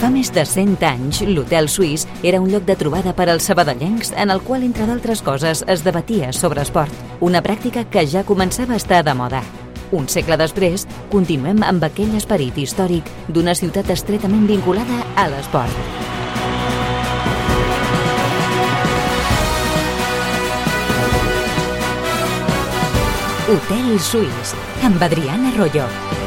Fa més de 100 anys, l'Hotel Suís era un lloc de trobada per als sabadellencs en el qual, entre d'altres coses, es debatia sobre esport, una pràctica que ja començava a estar de moda. Un segle després, continuem amb aquell esperit històric d'una ciutat estretament vinculada a l'esport. Hotel Suís, amb Adriana Arroyo.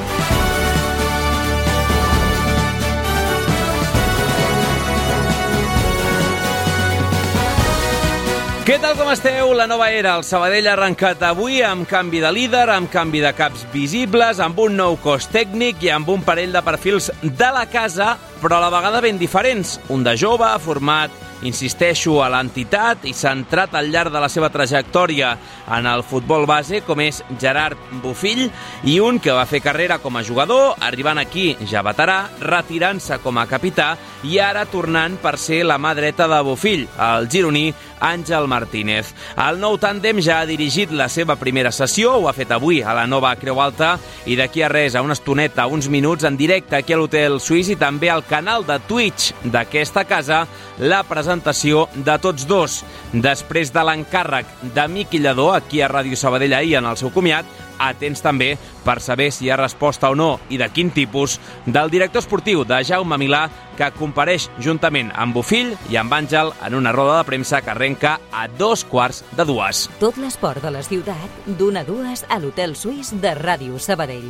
Què tal, com esteu? La nova era. El Sabadell ha arrencat avui amb canvi de líder, amb canvi de caps visibles, amb un nou cos tècnic i amb un parell de perfils de la casa, però a la vegada ben diferents. Un de jove, format, insisteixo, a l'entitat i centrat al llarg de la seva trajectòria en el futbol base, com és Gerard Bofill, i un que va fer carrera com a jugador, arribant aquí ja veterà, retirant-se com a capità i ara tornant per ser la mà dreta de Bofill, el gironí Àngel Martínez. El nou tàndem ja ha dirigit la seva primera sessió, ho ha fet avui a la nova Creu Alta, i d'aquí a res, a una estoneta, uns minuts, en directe aquí a l'Hotel Suís i també al canal de Twitch d'aquesta casa, la presentació de tots dos. Després de l'encàrrec de Miqui Lladó, aquí a Ràdio Sabadell ahir en el seu comiat, atents també per saber si hi ha resposta o no i de quin tipus del director esportiu de Jaume Milà, que compareix juntament amb Bofill i amb Àngel en una roda de premsa que arrenca a 2:15. Tot l'esport de la ciutat, d'1 a 2 a l'Hotel Suís de Ràdio Sabadell.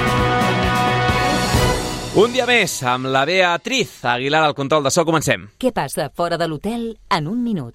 Un dia més, amb la Beatriz Aguilar al control de so. Comencem. Què passa fora de l'hotel en un minut?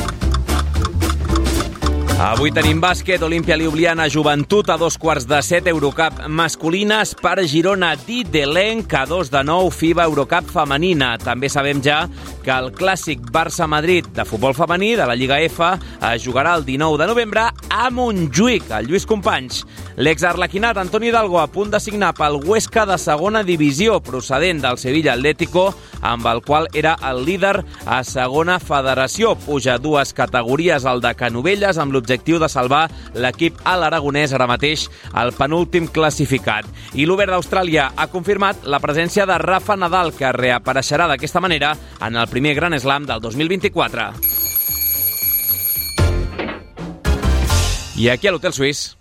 Avui tenim bàsquet, Olímpia Ljubljana, Joventut a 6:15, Eurocup masculina, Espar Girona, Didelenc a 2:09, FIBA Eurocup femenina. També sabem ja que el clàssic Barça-Madrid de futbol femení de la Lliga F es jugarà el 19 de novembre a Montjuïc, al Lluís Companys. L'exarlequinat Antoni Hidalgo a punt de signar pel Huesca de segona divisió, procedent del Sevilla Atlético, amb el qual era el líder a segona federació. Puja 2 categories al de Canovelles amb l'objectiu de salvar l'equip a l'Aragonès, ara mateix el penúltim classificat. I l'Obert d'Austràlia ha confirmat la presència de Rafa Nadal, que reapareixerà d'aquesta manera en el primer Grand Slam del 2024. I aquí a l'Hotel Suís.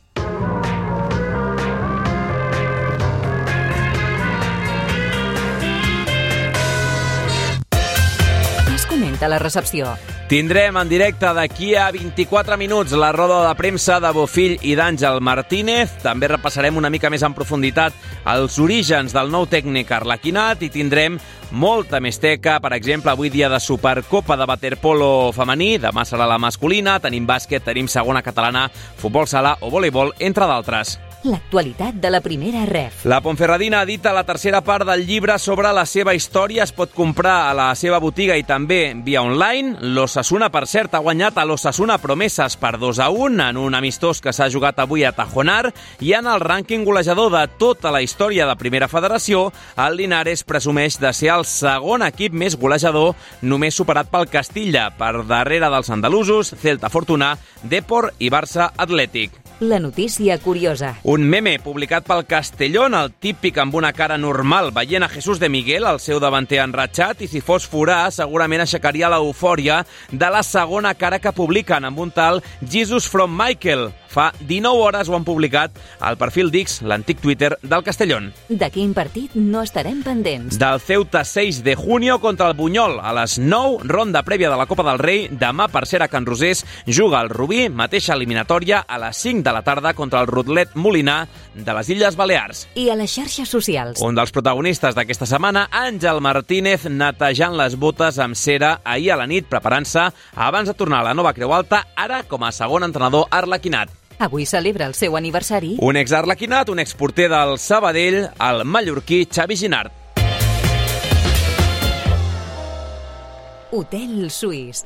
A la recepció. Tindrem en directe d'aquí a 24 minuts la roda de premsa de Bofill i d'Àngel Martínez. També repassarem una mica més en profunditat els orígens del nou tècnic arlequinat i tindrem molta més teca. Per exemple, avui dia de Supercopa de waterpolo femení, demà serà la masculina, tenim bàsquet, tenim segona catalana, futbol sala o voleibol, entre d'altres. L'actualitat de la primera ref. La Ponferradina edita la tercera part del llibre sobre la seva història. Es pot comprar a la seva botiga i també via online. L'Osasuna, per cert, ha guanyat a l'Osasuna Promeses per 2-1 en un amistós que s'ha jugat avui a Tajonar, i en el rànquing golejador de tota la història de Primera Federació, el Linares presumeix de ser el segon equip més golejador, només superat pel Castilla, per darrere dels andalusos, Celta Fortuna, Depor i Barça Atlètic. La notícia curiosa. Un meme publicat pel Castellón, el típic amb una cara normal, veient a Jesús de Miguel, el seu davanter enratxat, i si fos forà, segurament aixecaria l'eufòria de la segona cara que publiquen, amb un tal Jesus from Michael. Fa 19 hores ho han publicat al perfil d'X, l'antic Twitter del Castellón. De quin partit no estarem pendents? Del Ceuta 6 de junio contra el Bunyol. A les 9, ronda prèvia de la Copa del Rei. Demà, per ser a Can Rosés, juga el Rubí, mateixa eliminatòria, a les 5 de la tarda contra el Rotlet Molinar de les Illes Balears. I a les xarxes socials. Un dels protagonistes d'aquesta setmana, Àngel Martínez, netejant les botes amb cera ahir a la nit, preparant-se abans de tornar a la nova Creu Alta, ara com a segon entrenador arlequinat. Avui celebra el seu aniversari un ex-arlequinat, un exporter del Sabadell, el mallorquí Xavi Ginard. Hotel Suís.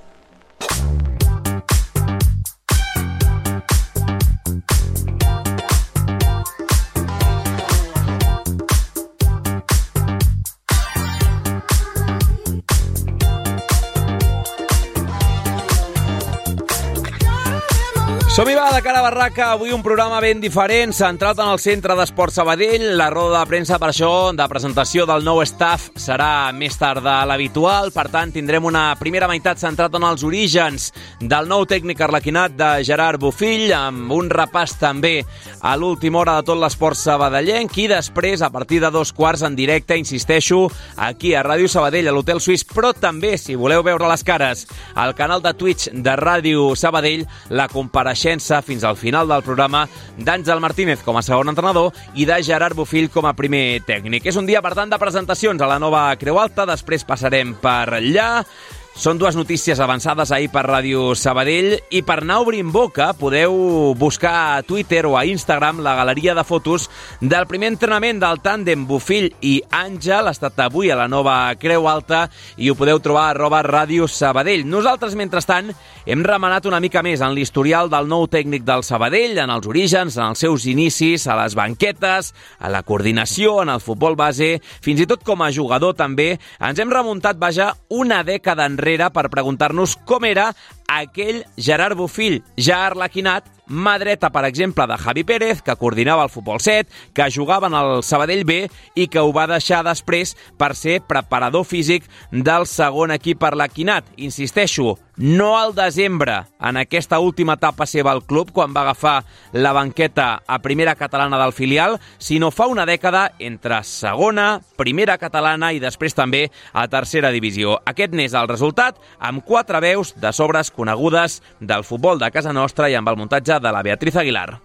Som-hi, va, de cara a barraca. Avui un programa ben diferent, centrat en el Centre d'Esport Sabadell. La roda de premsa, per això, de presentació del nou staff serà més tard de l'habitual. Per tant, tindrem una primera meitat centrada en els orígens del nou tècnic arlequinat de Gerard Bofill, amb un repàs també a l'última hora de tot l'esport sabadellenc, i després, a partir de 2:15, en directe, insisteixo, aquí a Ràdio Sabadell, a l'Hotel Suís, però també, si voleu veure les cares, al canal de Twitch de Ràdio Sabadell, la compareixença fins al final del programa d'Àngel Martínez com a segon entrenador i de Gerard Bofill com a primer tècnic. És un dia, per tant, de presentacions a la nova Creu Alta, després passarem per allà. Són dues notícies avançades ahir per Ràdio Sabadell, i per anar obrint boca podeu buscar a Twitter o a Instagram la galeria de fotos del primer entrenament del tàndem Bofill i Àngel. Ha estat avui a la nova Creu Alta i ho podeu trobar a @Ràdio Sabadell. Nosaltres, mentrestant, hem remenat una mica més en l'historial del nou tècnic del Sabadell, en els orígens, en els seus inicis, a les banquetes, a la coordinació, en el futbol base, fins i tot com a jugador també. Ens hem remuntat, vaja, una dècada enrere per preguntar-nos com era aquell Gerard Bofill, ja arlequinat, mà dreta, per exemple, de Javi Pérez, que coordinava el Futbol 7, que jugava en el Sabadell B i que ho va deixar després per ser preparador físic del segon equip arlequinat. Insisteixo, no al desembre, en aquesta última etapa seva al club, quan va agafar la banqueta a primera catalana del filial, sinó fa una dècada entre segona, primera catalana i després també a tercera divisió. Aquest n'és el resultat, amb 4 veus de sobres conegudes del futbol de casa nostra i amb el muntatge de la Beatriz Aguilar.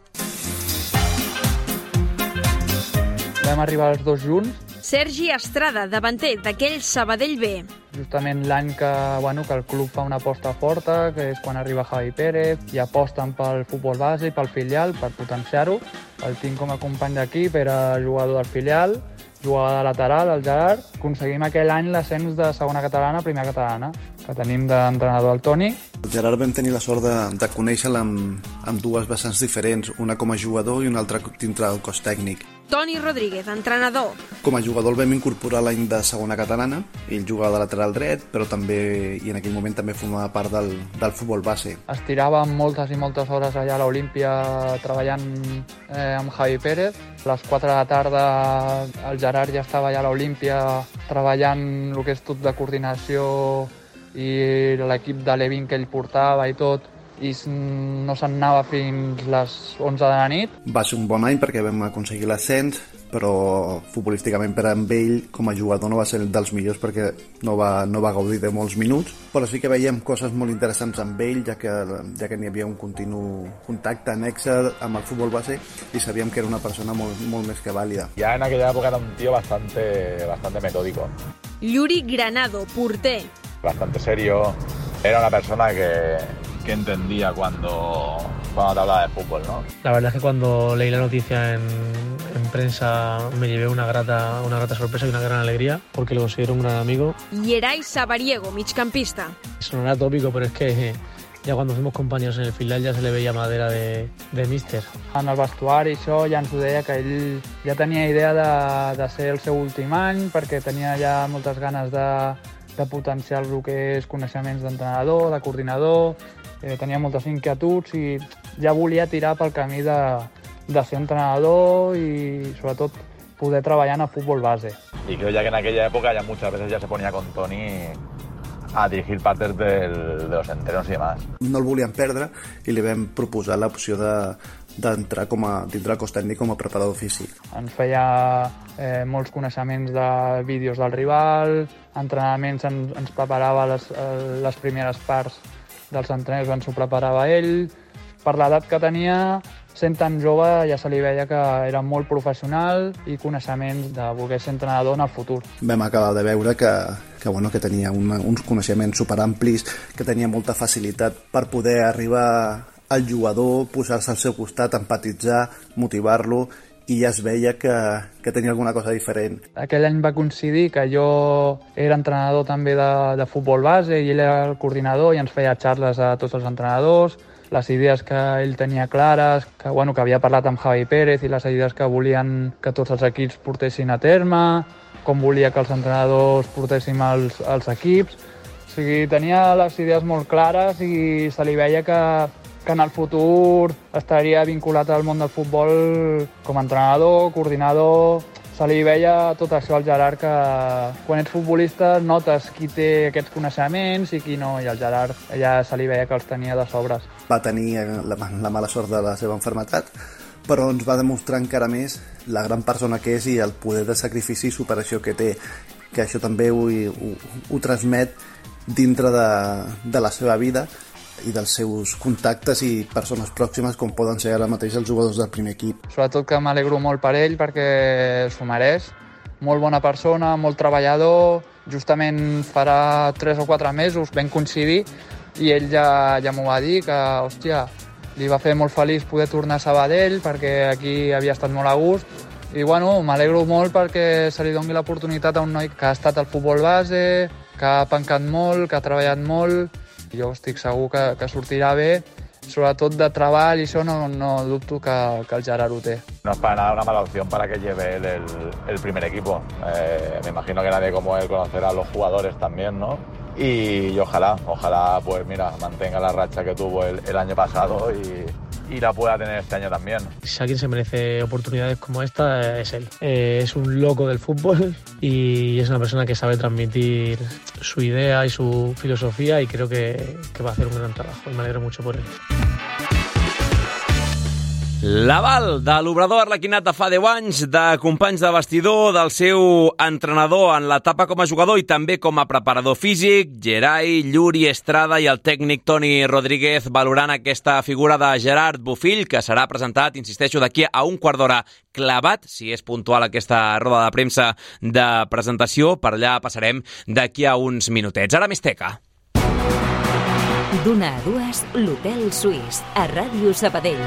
Vam arribar els dos junts. Sergi Estrada, davanter d'aquell Sabadell B. Justament l'any que el club fa una aposta forta, que és quan arriba Javi Pérez, i aposten pel futbol base i pel filial per potenciar-ho. El tinc com a company d'equip, era jugador del filial, jugava de lateral, el Gerard. Aconseguim aquell any l'ascens de segona catalana a primera catalana, que tenim d'entrenador el Toni. El Gerard vam tenir la sort de conèixer-la amb dues vessants diferents, una com a jugador i una altra dintre del cos tècnic. Toni Rodríguez, entrenador. Com a jugador el vam incorporar l'any de segona catalana. Ell jugava de lateral dret, però també, i en aquell moment també formava part del futbol base. Estiràvem moltes i moltes hores allà a l'Olímpia treballant amb Javi Pérez. A les 4 de la tarda el Gerard ja estava allà a l'Olímpia treballant el que és tot de coordinació i l'equip de l'E20 que ell portava i tot, i no se'n anava fins les 11 de la nit. Va ser un bon any perquè vam aconseguir l'ascens, però futbolísticament per amb ell com a jugador no va ser dels millors perquè no va gaudir de molts minuts, però sí que veiem coses molt interessants amb ell, ja que n'hi havia un continu contacte, nexe amb el futbol base, i sabíem que era una persona molt més que vàlida. Ya en aquella época era un tío bastante metódico. Yuri Granado, porter. Bastante serio. Era una persona que entendía cuando te hablaba de fútbol, ¿no? La verdad es que cuando leí la noticia en prensa me llevé una grata sorpresa y una gran alegría, porque lo considero un gran amigo. Yeray Sabariego, migcampista. Sonará tópico, pero es que ja cuando fuimos compañeros en el filial ja se le veia madera de míster. En el vestuari això ja ens ho deia, que ell ja tenia idea de ser el seu últim any, perquè tenia ja moltes ganes de potenciar el que és coneixements d'entrenador, de coordinador, tenia moltes inquietuds i ja volia tirar pel camí de ser entrenador i sobretot poder treballar en el futbol base. Y creo ya que en aquella época ya muchas veces ya se ponía con Toni a dirigir partes de los entrenos y demás. No el volíem perdre i li vam proposar l'opció d'entrar dintre el cos tècnic com a preparador físic. Ens feia molts coneixements de vídeos del rival, entrenaments, ens preparava les primeres parts dels entrenaments, ens ho preparava ell. Per l'edat que tenia, sent tan jove, ja se li veia que era molt professional i coneixements de voler ser entrenador en el futur. Vam acabar de veure que tenia uns coneixements superamplis, que tenia molta facilitat per poder arribar al jugador, posar-se al seu costat, empatitzar, motivar-lo, i ja es veia que tenia alguna cosa diferent. Aquell any va coincidir que jo era entrenador també de futbol base i ell era el coordinador i ens feia xarles a tots els entrenadors, les idees que ell tenia clares, que havia parlat amb Javi Pérez i les idees que volien que tots els equips portessin a terme, com volia que els entrenadors portéssim els equips. O sigui, tenia les idees molt clares i se li veia que que en el futur estaria vinculat al món del futbol com a entrenador, coordinador. Se li veia tot això al Gerard, que quan ets futbolista notes qui té aquests coneixements i qui no, i al Gerard ja se li veia que els tenia de sobres. Va tenir la mala sort de la seva malaltia, però ens va demostrar encara més la gran persona que és i el poder de sacrifici i superació que té, que això també ho transmet dintre de la seva vida i dels seus contactes i persones pròximes, com poden ser ara mateix els jugadors del primer equip. Sobretot que m'alegro molt per ell perquè s'ho mereix. Molt bona persona, molt treballador. Justament farà 3 o 4 mesos vam coincidir i ell ja m'ho va dir, que, hòstia, li va fer molt feliç poder tornar a Sabadell perquè aquí havia estat molt a gust. I bueno, m'alegro molt perquè se li doni l'oportunitat a un noi que ha estat al futbol base, que ha pencat molt, que ha treballat molt. Jo estic segur que sortirà bé, sobretot de treball, i això no dubto que el Gerard ho té. No es para nada una mala opción para que lleve él el primer equipo. Me imagino que nadie como él conocerá a los jugadores también, ¿no? Y ojalá, pues mira, mantenga la racha que tuvo el año pasado y la pueda tener este año también. Si alguien se merece oportunidades como esta, es él. Es un loco del fútbol y es una persona que sabe transmitir su idea y su filosofía, y creo que va a hacer un gran trabajo, y me alegro mucho por él. L'aval de l'obrador arlequinat de fa 10 anys, de companys de vestidor, del seu entrenador en l'etapa com a jugador i també com a preparador físic, Gerai, Lluri, Estrada i el tècnic Toni Rodríguez, valorant aquesta figura de Gerard Bofill, que serà presentat, insisteixo, d'aquí a un quart d'hora clavat, si és puntual aquesta roda de premsa de presentació. Per allà passarem d'aquí a uns minutets. Ara més teca. D'una a dues, l'Hotel Suís, a Ràdio Sabadell.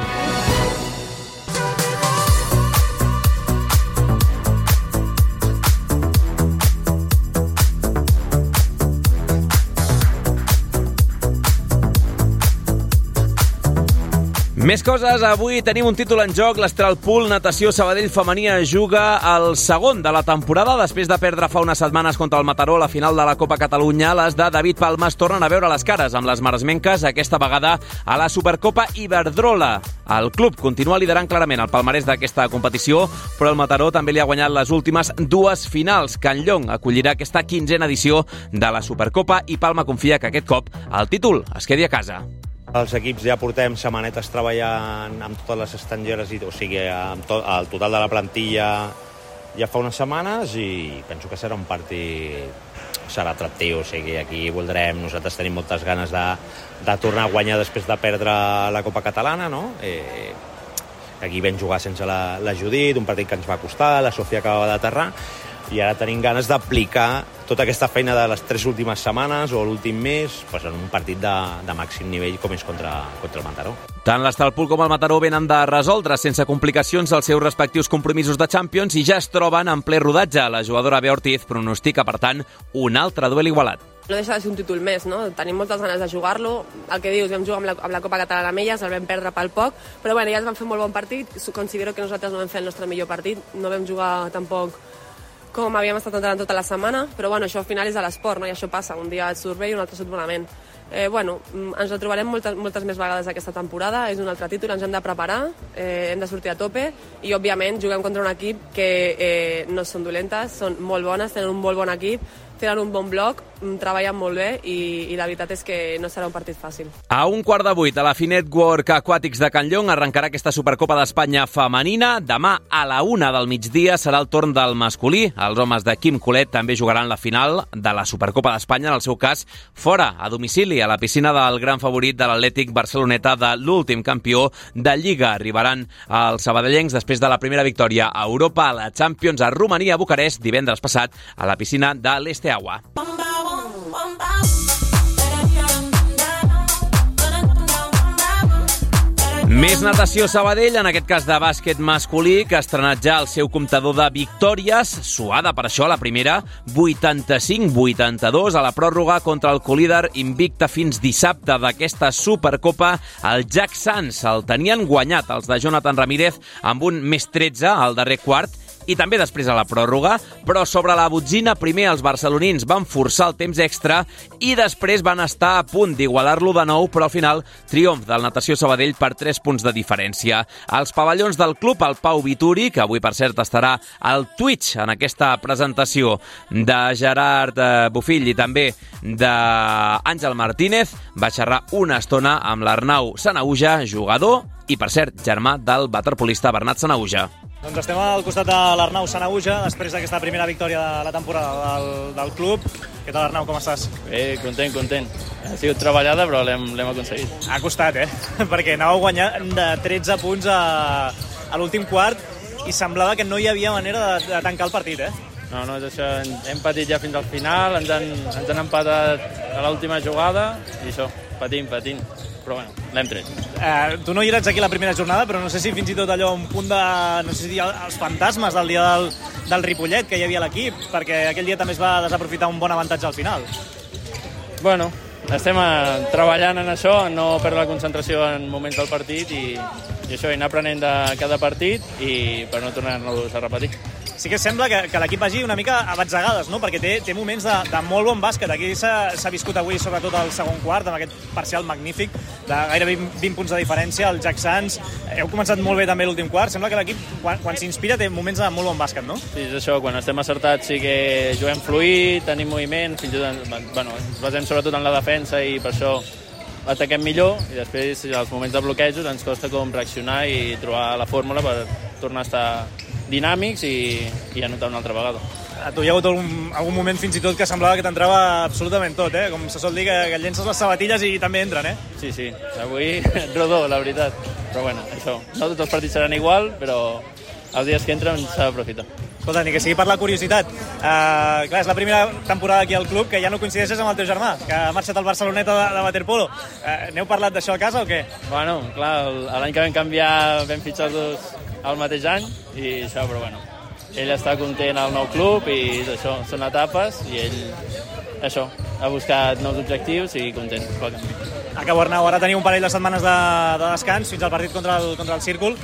Més coses, avui tenim un títol en joc. L'Astralpool Natació Sabadell Femenia juga el segon de la temporada. Després de perdre fa unes setmanes contra el Mataró la final de la Copa Catalunya, les de David Palma es tornen a veure les cares amb les maresmenques, aquesta vegada a la Supercopa Iberdrola. El club continua liderant clarament el palmarès d'aquesta competició, però el Mataró també li ha guanyat les últimes 2 finals. Can Llong acollirà aquesta 15a edició de la Supercopa i Palma confia que aquest cop el títol es quedi a casa. Els equips ja portem setmanetes treballant amb totes les estangeres, o sigui, el total de la plantilla ja fa unes setmanes, i penso que serà un partit, serà atractiu, o sigui, aquí voldrem, nosaltres tenim moltes ganes de tornar a guanyar després de perdre la Copa Catalana, no? Aquí vam jugar sense la Judit, un partit que ens va costar, la Sofia acabava d'aterrar, i ara tenim ganes d'aplicar tota aquesta feina de les 3 últimes setmanes o l'últim mes en un partit de màxim nivell com és contra el Mataró. Tant l'Astralpool com el Mataró venen de resoldre sense complicacions els seus respectius compromisos de Champions i ja es troben en ple rodatge. La jugadora Bea Ortiz pronostica, per tant, un altre duel igualat. No deixa de ser un títol més, no? Tenim moltes ganes de jugar-lo. El que dius, vam jugar amb la Copa Catalana amb elles, el vam perdre pel poc, però bueno, ja ens van fer un molt bon partit. Considero que nosaltres no vam fer el nostre millor partit, no vam jugar tampoc com havíem estat entrenant tota la setmana, però bueno, això al final és a l'esport, no? I això passa, un dia et surt bé i un altre surt malament. Ens retrobarem moltes més vegades aquesta temporada, és un altre títol, ens hem de preparar, hem de sortir a tope i òbviament juguem contra un equip que no són dolentes, són molt bones, tenen un molt bon equip, tenen un bon bloc, treballen molt bé i la veritat és que no serà un partit fàcil. A 7:15 a la Finetwork Aquàtics de Can Llong arrencarà aquesta Supercopa d'Espanya femenina. Demà a la 1 del migdia serà el torn del masculí. Els homes de Quim Colet també jugaran la final de la Supercopa d'Espanya, en el seu cas fora, a domicili, a la piscina del gran favorit de l'Atlètic Barceloneta, de l'últim campió de Lliga. Arribaran els sabadellencs després de la primera victòria a Europa a la Champions a Romania, a Bucarest, divendres passat, a la piscina de l'Esteagua. Més natació Sabadell, en aquest cas de bàsquet masculí, que ha estrenat ja el seu comptador de victòries, suada per això la primera, 85-82 a la pròrroga contra el colíder invicte fins dissabte d'aquesta Supercopa. El Jack Sands el tenien guanyat els de Jonathan Ramírez amb un més 13 al darrer quart, i també després a la pròrroga, però sobre la botzina primer els barcelonins van forçar el temps extra i després van estar a punt d'igualar-lo de nou, però al final triomf del Natació Sabadell per 3 punts de diferència. Als pavellons del club, el Pau Vituri, que avui per cert estarà al Twitch en aquesta presentació de Gerard Bofill i també d'Àngel Martínez, va xerrar una estona amb l'Arnau Sanahuja, jugador i, per cert, germà del waterpolista Bernat Sanahuja. Doncs estem al costat de l'Arnau Sanahuja després d'aquesta primera victòria de la temporada del club. Què tal, Arnau, com estàs? Bé, content. Ha sigut treballada, però l'hem aconseguit. Ha costat, perquè anàveu guanyant de 13 punts a l'últim quart i semblava que no hi havia manera de tancar el partit, No, és això. Hem patit ja fins al final, ens han empatat a l'última jugada i això, patint. Però bueno, l'hem tret. Tu no hi eres aquí la primera jornada, però no sé si fins i tot allò un punt de... no sé si els fantasmes del dia del Ripollet que hi havia a l'equip, perquè aquell dia també es va desaprofitar un bon avantatge al final. Bueno, estem treballant en això, no perdre la concentració en moments del partit i això, anar aprenent de cada partit i per no tornar-nos a repetir. Sí que sembla que l'equip vagi una mica a batzegades, no? Perquè té moments de molt bon bàsquet. Aquí s'ha viscut avui, sobretot al segon quart, amb aquest parcial magnífic, de gairebé 20 punts de diferència, el Jack Sands. Heu començat molt bé també l'últim quart. Sembla que l'equip, quan s'inspira, té moments de molt bon bàsquet, no? Sí, és això, quan estem acertats sí que juguem fluid, tenim moviment, fins i tot, ens basem sobretot en la defensa i per això ataquem millor i després als moments de bloquejos ens costa com reaccionar i trobar la fórmula per tornar a estar dinàmics i anotar una altra vegada. A tu hi ha hagut algun moment fins i tot que semblava que t'entrava absolutament tot, com se sol dir que llences les sabatilles i també entren, Sí, avui rodó, la veritat. Però bueno, això, no tots els partits seran igual, però els dies que entren s'ha d'aprofitar. Escolta, ni que sigui per la curiositat. Clar, és la primera temporada aquí al club que ja no coincideixes amb el teu germà, que ha marxat al Barceloneta de waterpolo. N'heu parlat d'això a casa o què? Bueno, clar, l'any que vam canviar vam fitxar els dos al mateix any i això, però bueno, ell està content al nou club i això, són etapes i ell, això, ha buscat nous objectius i content. Acabo, Arnau, ara teniu un parell de setmanes de descans fins al partit contra el Círcul.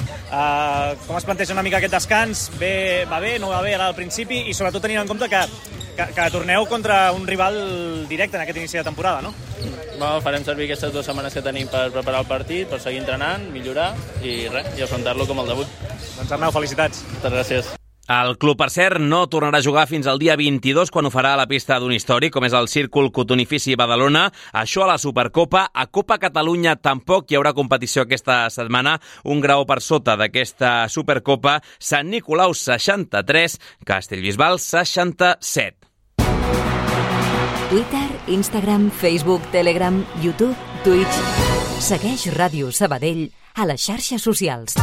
Com es planteja una mica aquest descans? Va bé, no va bé ara al principi i sobretot tenint en compte que torneu contra un rival directe en aquest inici de temporada, no? Farem servir aquestes 2 setmanes que tenim per preparar el partit, per seguir entrenant, millorar i afrontar-lo com el debut. Doncs Arnau, felicitats. Moltes gràcies. El club, per cert, no tornarà a jugar fins al dia 22, quan ho farà a la pista d'un històric, com és el Círcul Cotonifici Badalona. Això a la Supercopa. A Copa Catalunya tampoc hi haurà competició aquesta setmana. Un grau per sota d'aquesta Supercopa. Sant Nicolau 63, Castellbisbal 67. Twitter, Instagram, Facebook, Telegram, YouTube, Twitch. Segueix Ràdio Sabadell a les xarxes socials.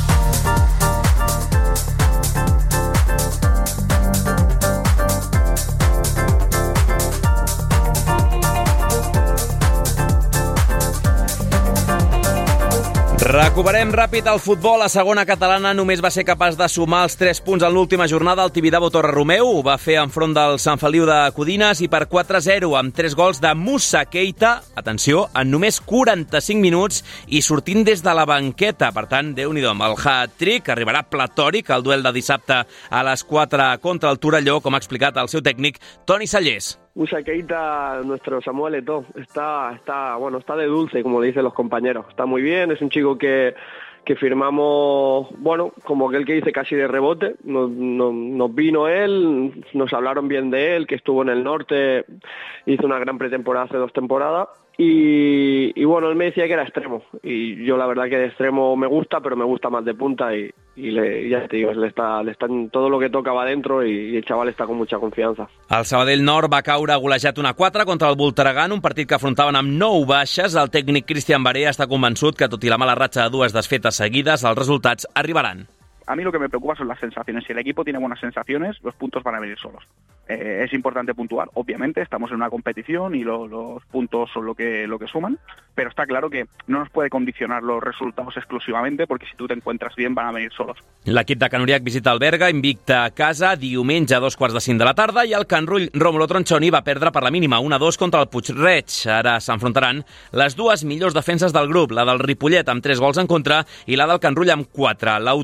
Recuperem ràpid el futbol. La segona catalana només va ser capaç de sumar els 3 punts en l'última jornada. El Tibidabo Torre-Romeu ho va fer enfront del Sant Feliu de Codines i per 4-0 amb 3 gols de Moussa Keita, atenció, en només 45 minuts i sortint des de la banqueta. Per tant, Déu-n'hi-do, amb el hat-trick arribarà platòric al duel de dissabte a les 4 contra el Torelló, com ha explicat el seu tècnic Toni Sallés. Moussa Keita, nuestro Samuel Eto'o, está de dulce, como le dicen los compañeros. Está muy bien, es un chico que firmamos, como aquel que dice casi de rebote. Nos vino él, nos hablaron bien de él, que estuvo en el norte, hizo una gran pretemporada hace 2 temporadas. Y él me decía que era extremo. Y yo la verdad que de extremo me gusta, pero me gusta más de punta y ya te digo, le está todo lo que toca va dentro y el chaval está con mucha confianza. El Sabadell Nord va caure golejat 1-4 contra el Voltregà, un partit que afrontaven amb 9 baixes. El tècnic Cristian Barea està convençut que, tot i la mala ratxa de 2 desfetes seguides, els resultats arribaran. A mí lo que me preocupa son las sensaciones. Si el equipo tiene buenas sensaciones, los puntos van a venir solos. Es importante puntuar, obviamente, estamos en una competición y los puntos son lo que suman, pero está claro que no nos puede condicionar los resultados exclusivamente, porque si tú te encuentras bien van a venir solos. L'equip de Can Uriach visita el Berga, invicta a casa, diumenge a 2:45 de la tarda, i el Can Rull Rómulo Tronchoni va perdre per la mínima 1-2 contra el Puig-reig. Ara s'enfrontaran les 2 millors defenses del grup, la del Ripollet amb 3 gols en contra i la del Can Rull amb 4. L'autor de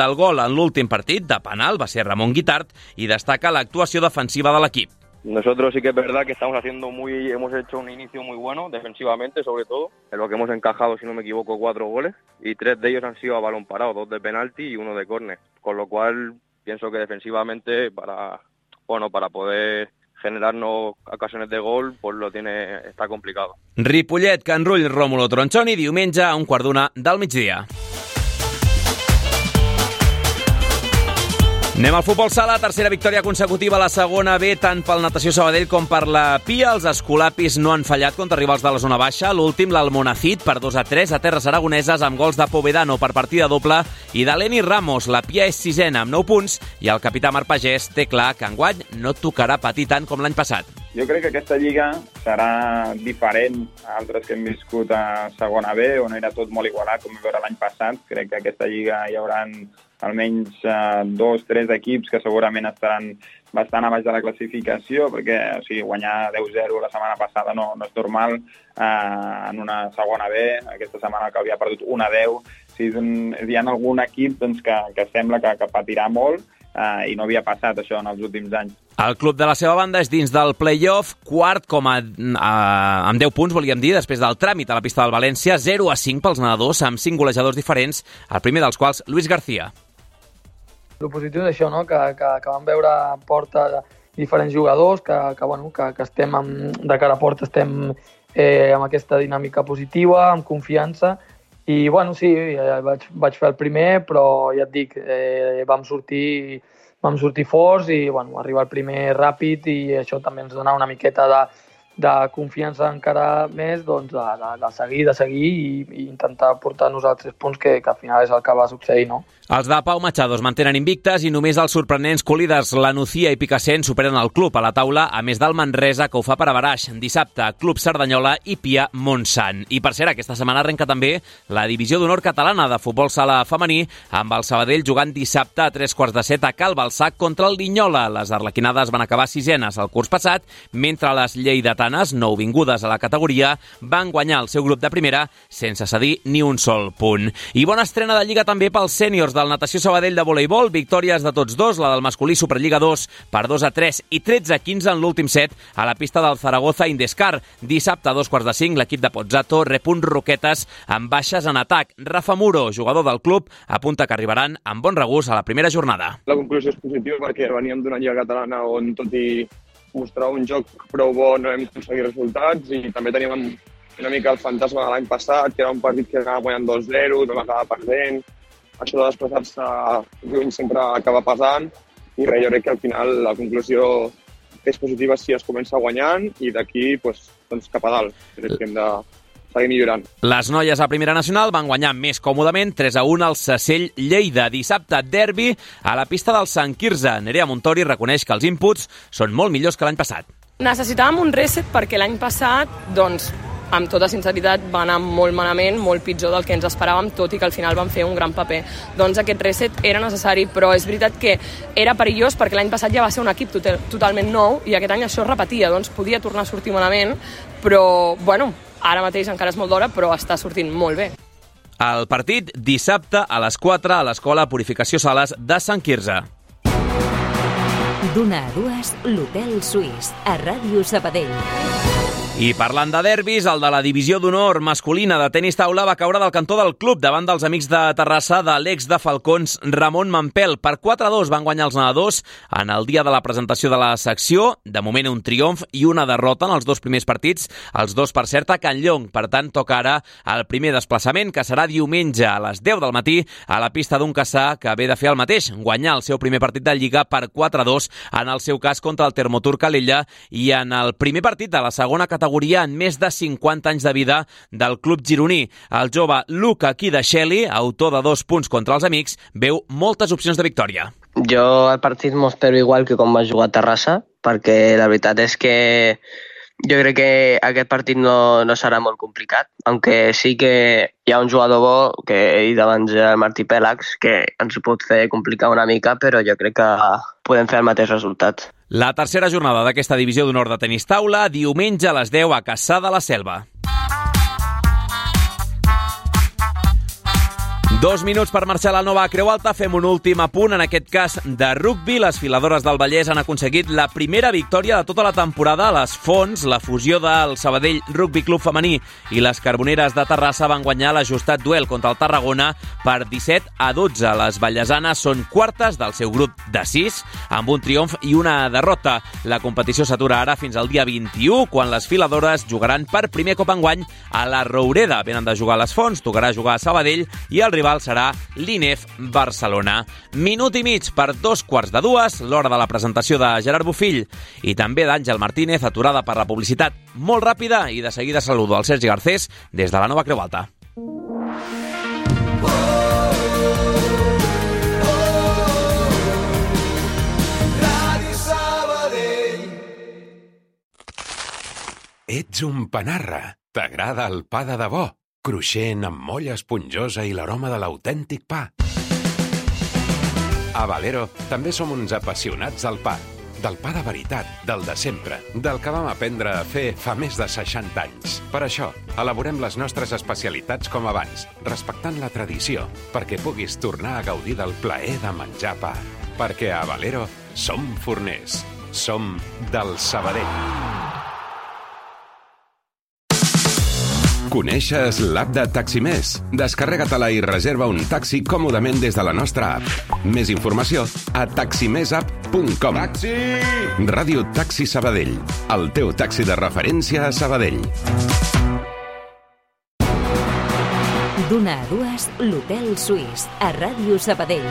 del gol en l'últim partit, de penal, va ser Ramon Guitart, i destaca l'actuació defensiva de l'equip. Nosotros sí que es verdad que hemos hecho un inicio muy bueno, defensivamente sobre todo, en lo que hemos encajado, si no me equivoco, 4 goles, y 3 de ellos han sido a balón parado, 2 de penalti y 1 de córner, con lo cual pienso que defensivamente para poder generarnos ocasiones de gol, pues está complicado. Ripollet, Can Rull, Rómulo Tronchoni, diumenge a 1:15 del migdia. Anem al futbol sala, tercera victòria consecutiva a la segona B, tant pel Natació Sabadell com per la Pia. Els escolapis no han fallat contra rivals de la zona baixa. L'últim, l'Almonacid, per 2-3 a terres aragoneses, amb gols de Povedano per partida doble i de Leni Ramos. La Pia és sisena amb 9 punts i el capità Marc Pagès té clar que enguany no tocarà patir tant com l'any passat. Jo crec que aquesta lliga serà diferent a altres que hem viscut a segona B, on era tot molt igualat, com vam veure l'any passat. Crec que aquesta lliga hi haurà almenys 2-3 equips que segurament estaran bastant a baix de la classificació, perquè guanyar 10-0 la setmana passada no és normal en una segona B. Aquesta setmana que havia perdut 1-10. Hi ha algun equip que sembla que patirà molt i no havia passat això en els últims anys. El club de la seva banda és dins del play-off, quart amb 10 punts, volíem dir, després del tràmit a la pista del València, 0-5 pels nedadors, amb 5 golejadors diferents, el primer dels quals, Luis García. El positiu és això, no? que vam veure a porta diferents jugadors, que estem de cara a porta, estem amb aquesta dinàmica positiva, amb confiança, i sí, vaig fer el primer, però ja et dic, vam sortir forts i arribar al primer ràpid, i això també ens dona una miqueta de confiança encara més, de seguir i intentar portar-nos als 3 punts, que al final és el que va succeir, no? Els de Pau Machado es mantenen invictes i només els sorprenents colíders La Nucía i Picassent superen el club a la taula, a més del Manresa, que ho fa per avaraix. Dissabte, Club Cerdanyola i Pia Montsant. I per cert, aquesta setmana arrenca també la divisió d'honor catalana de futbol sala femení, amb el Sabadell jugant dissabte a 7:45 a Cal Balsac contra el Linyola. Les arlequinades van acabar sisenes el curs passat, mentre les lleidatanes, nouvingudes a la categoria, van guanyar el seu grup de primera sense cedir ni un sol punt. I bona estrena de Lliga també pels sèniors del Natació Sabadell de voleibol, victòries de tots dos, la del masculí Superliga 2 per 2-3 i 13-15 en l'últim set a la pista del Zaragoza Indescar. Dissabte a 4:45 l'equip de Pozzato rep uns Roquetes amb baixes en atac. Rafa Muro, jugador del club, apunta que arribaran amb bon regust a la primera jornada. La conclusió és positiva perquè veníem d'una Lliga catalana on, tot i mostrar un joc prou bo, no hem aconseguit resultats, i també teníem una mica el fantasma de l'any passat, que era un partit que anava guanyant 2-0, vam acabar perdent. Això de desplaçar-se lluny sempre acaba pesant, i jo crec que al final la conclusió és positiva si es comença guanyant, i d'aquí cap a dalt. Crec que hem de seguir millorant. Les noies a Primera Nacional van guanyar més còmodament 3-1 al Sacell Lleida. Dissabte, derbi a la pista del Sant Quirze. Nerea Montori reconeix que els inputs són molt millors que l'any passat. Necessitàvem un reset perquè l'any passat, amb tota sinceritat, va anar molt malament, molt pitjor del que ens esperàvem, tot i que al final vam fer un gran paper. Aquest reset era necessari, però és veritat que era perillós perquè l'any passat ja va ser un equip totalment nou i aquest any això es repetia, podia tornar a sortir malament, però, ara mateix encara és molt d'hora, però està sortint molt bé. El partit dissabte a les 4 a l'Escola Purificació Sales de Sant Quirze. D'una a dues, l'Hotel Suís, a Ràdio Sabadell. I parlant de derbis, el de la divisió d'honor masculina de tenis taula va caure del cantó del club davant dels amics de Terrassa de l'ex de Falcons, Ramon Mampel. Per 4-2 van guanyar els nedadors en el dia de la presentació de la secció. De moment un triomf i una derrota en els dos primers partits, els dos per cert a Can Llong. Per tant, toca ara el primer desplaçament, que serà diumenge a les 10 del matí a la pista d'un Cassà, que ve de fer el mateix, guanyar el seu primer partit de Lliga per 4-2, en el seu cas contra el Termotur Calella, i en el primer partit de la segona categoria en més de 50 anys de vida del club gironí. El jove Luca Kidasheli, autor de 2 punts contra els amics, veu moltes opcions de victòria. Jo el partit m'ho espero igual que com va jugar a Terrassa, perquè la veritat és que jo crec que aquest partit no serà molt complicat, aunque sí que hi ha un jugador bo, que he dit abans, el Martí Pèlax, que ens ho pot fer complicar una mica, però jo crec que podem fer el mateix resultat. La tercera jornada d'aquesta divisió d'honor de tenis taula, diumenge a les 10 a Cassà de la Selva. 2 minuts per marxar a la nova Creu Alta. Fem un últim apunt, en aquest cas de rugby. Les filadores del Vallès han aconseguit la primera victòria de tota la temporada a les Fonts. La fusió del Sabadell Rugby Club femení i les Carboneres de Terrassa van guanyar l'ajustat duel contra el Tarragona per 17-12. Les vallesanes són quartes del seu grup de 6, amb un triomf i una derrota. La competició s'atura ara fins al dia 21, quan les filadores jugaran per primer cop enguany a la Roureda. Venen de jugar a les Fonts, tocarà jugar a Sabadell i el rival serà l'INEF Barcelona. Minut i mig per 2:15, l'hora de la presentació de Gerard Bofill i també d'Àngel Martínez, aturada per la publicitat molt ràpida, i de seguida saludo al Sergi Garcés des de la nova Creu Alta. Ets un panarra. T'agrada el pa de debò? Cruixent, amb molla esponjosa i l'aroma de l'autèntic pa. A Valero també som uns apassionats del pa. Del pa de veritat, del de sempre, del que vam aprendre a fer fa més de 60 anys. Per això, elaborem les nostres especialitats com abans, respectant la tradició, perquè puguis tornar a gaudir del plaer de menjar pa. Perquè a Valero som forners. Som del Sabadell. Coneixes l'app de Taximés? Descarrega-te-la i reserva un taxi còmodament des de la nostra app. Més informació a taximesapp.com. Taxi! Ràdio Taxi Sabadell, el teu taxi de referència a Sabadell. D'una a dues, l'Hotel Suís, a Ràdio Sabadell.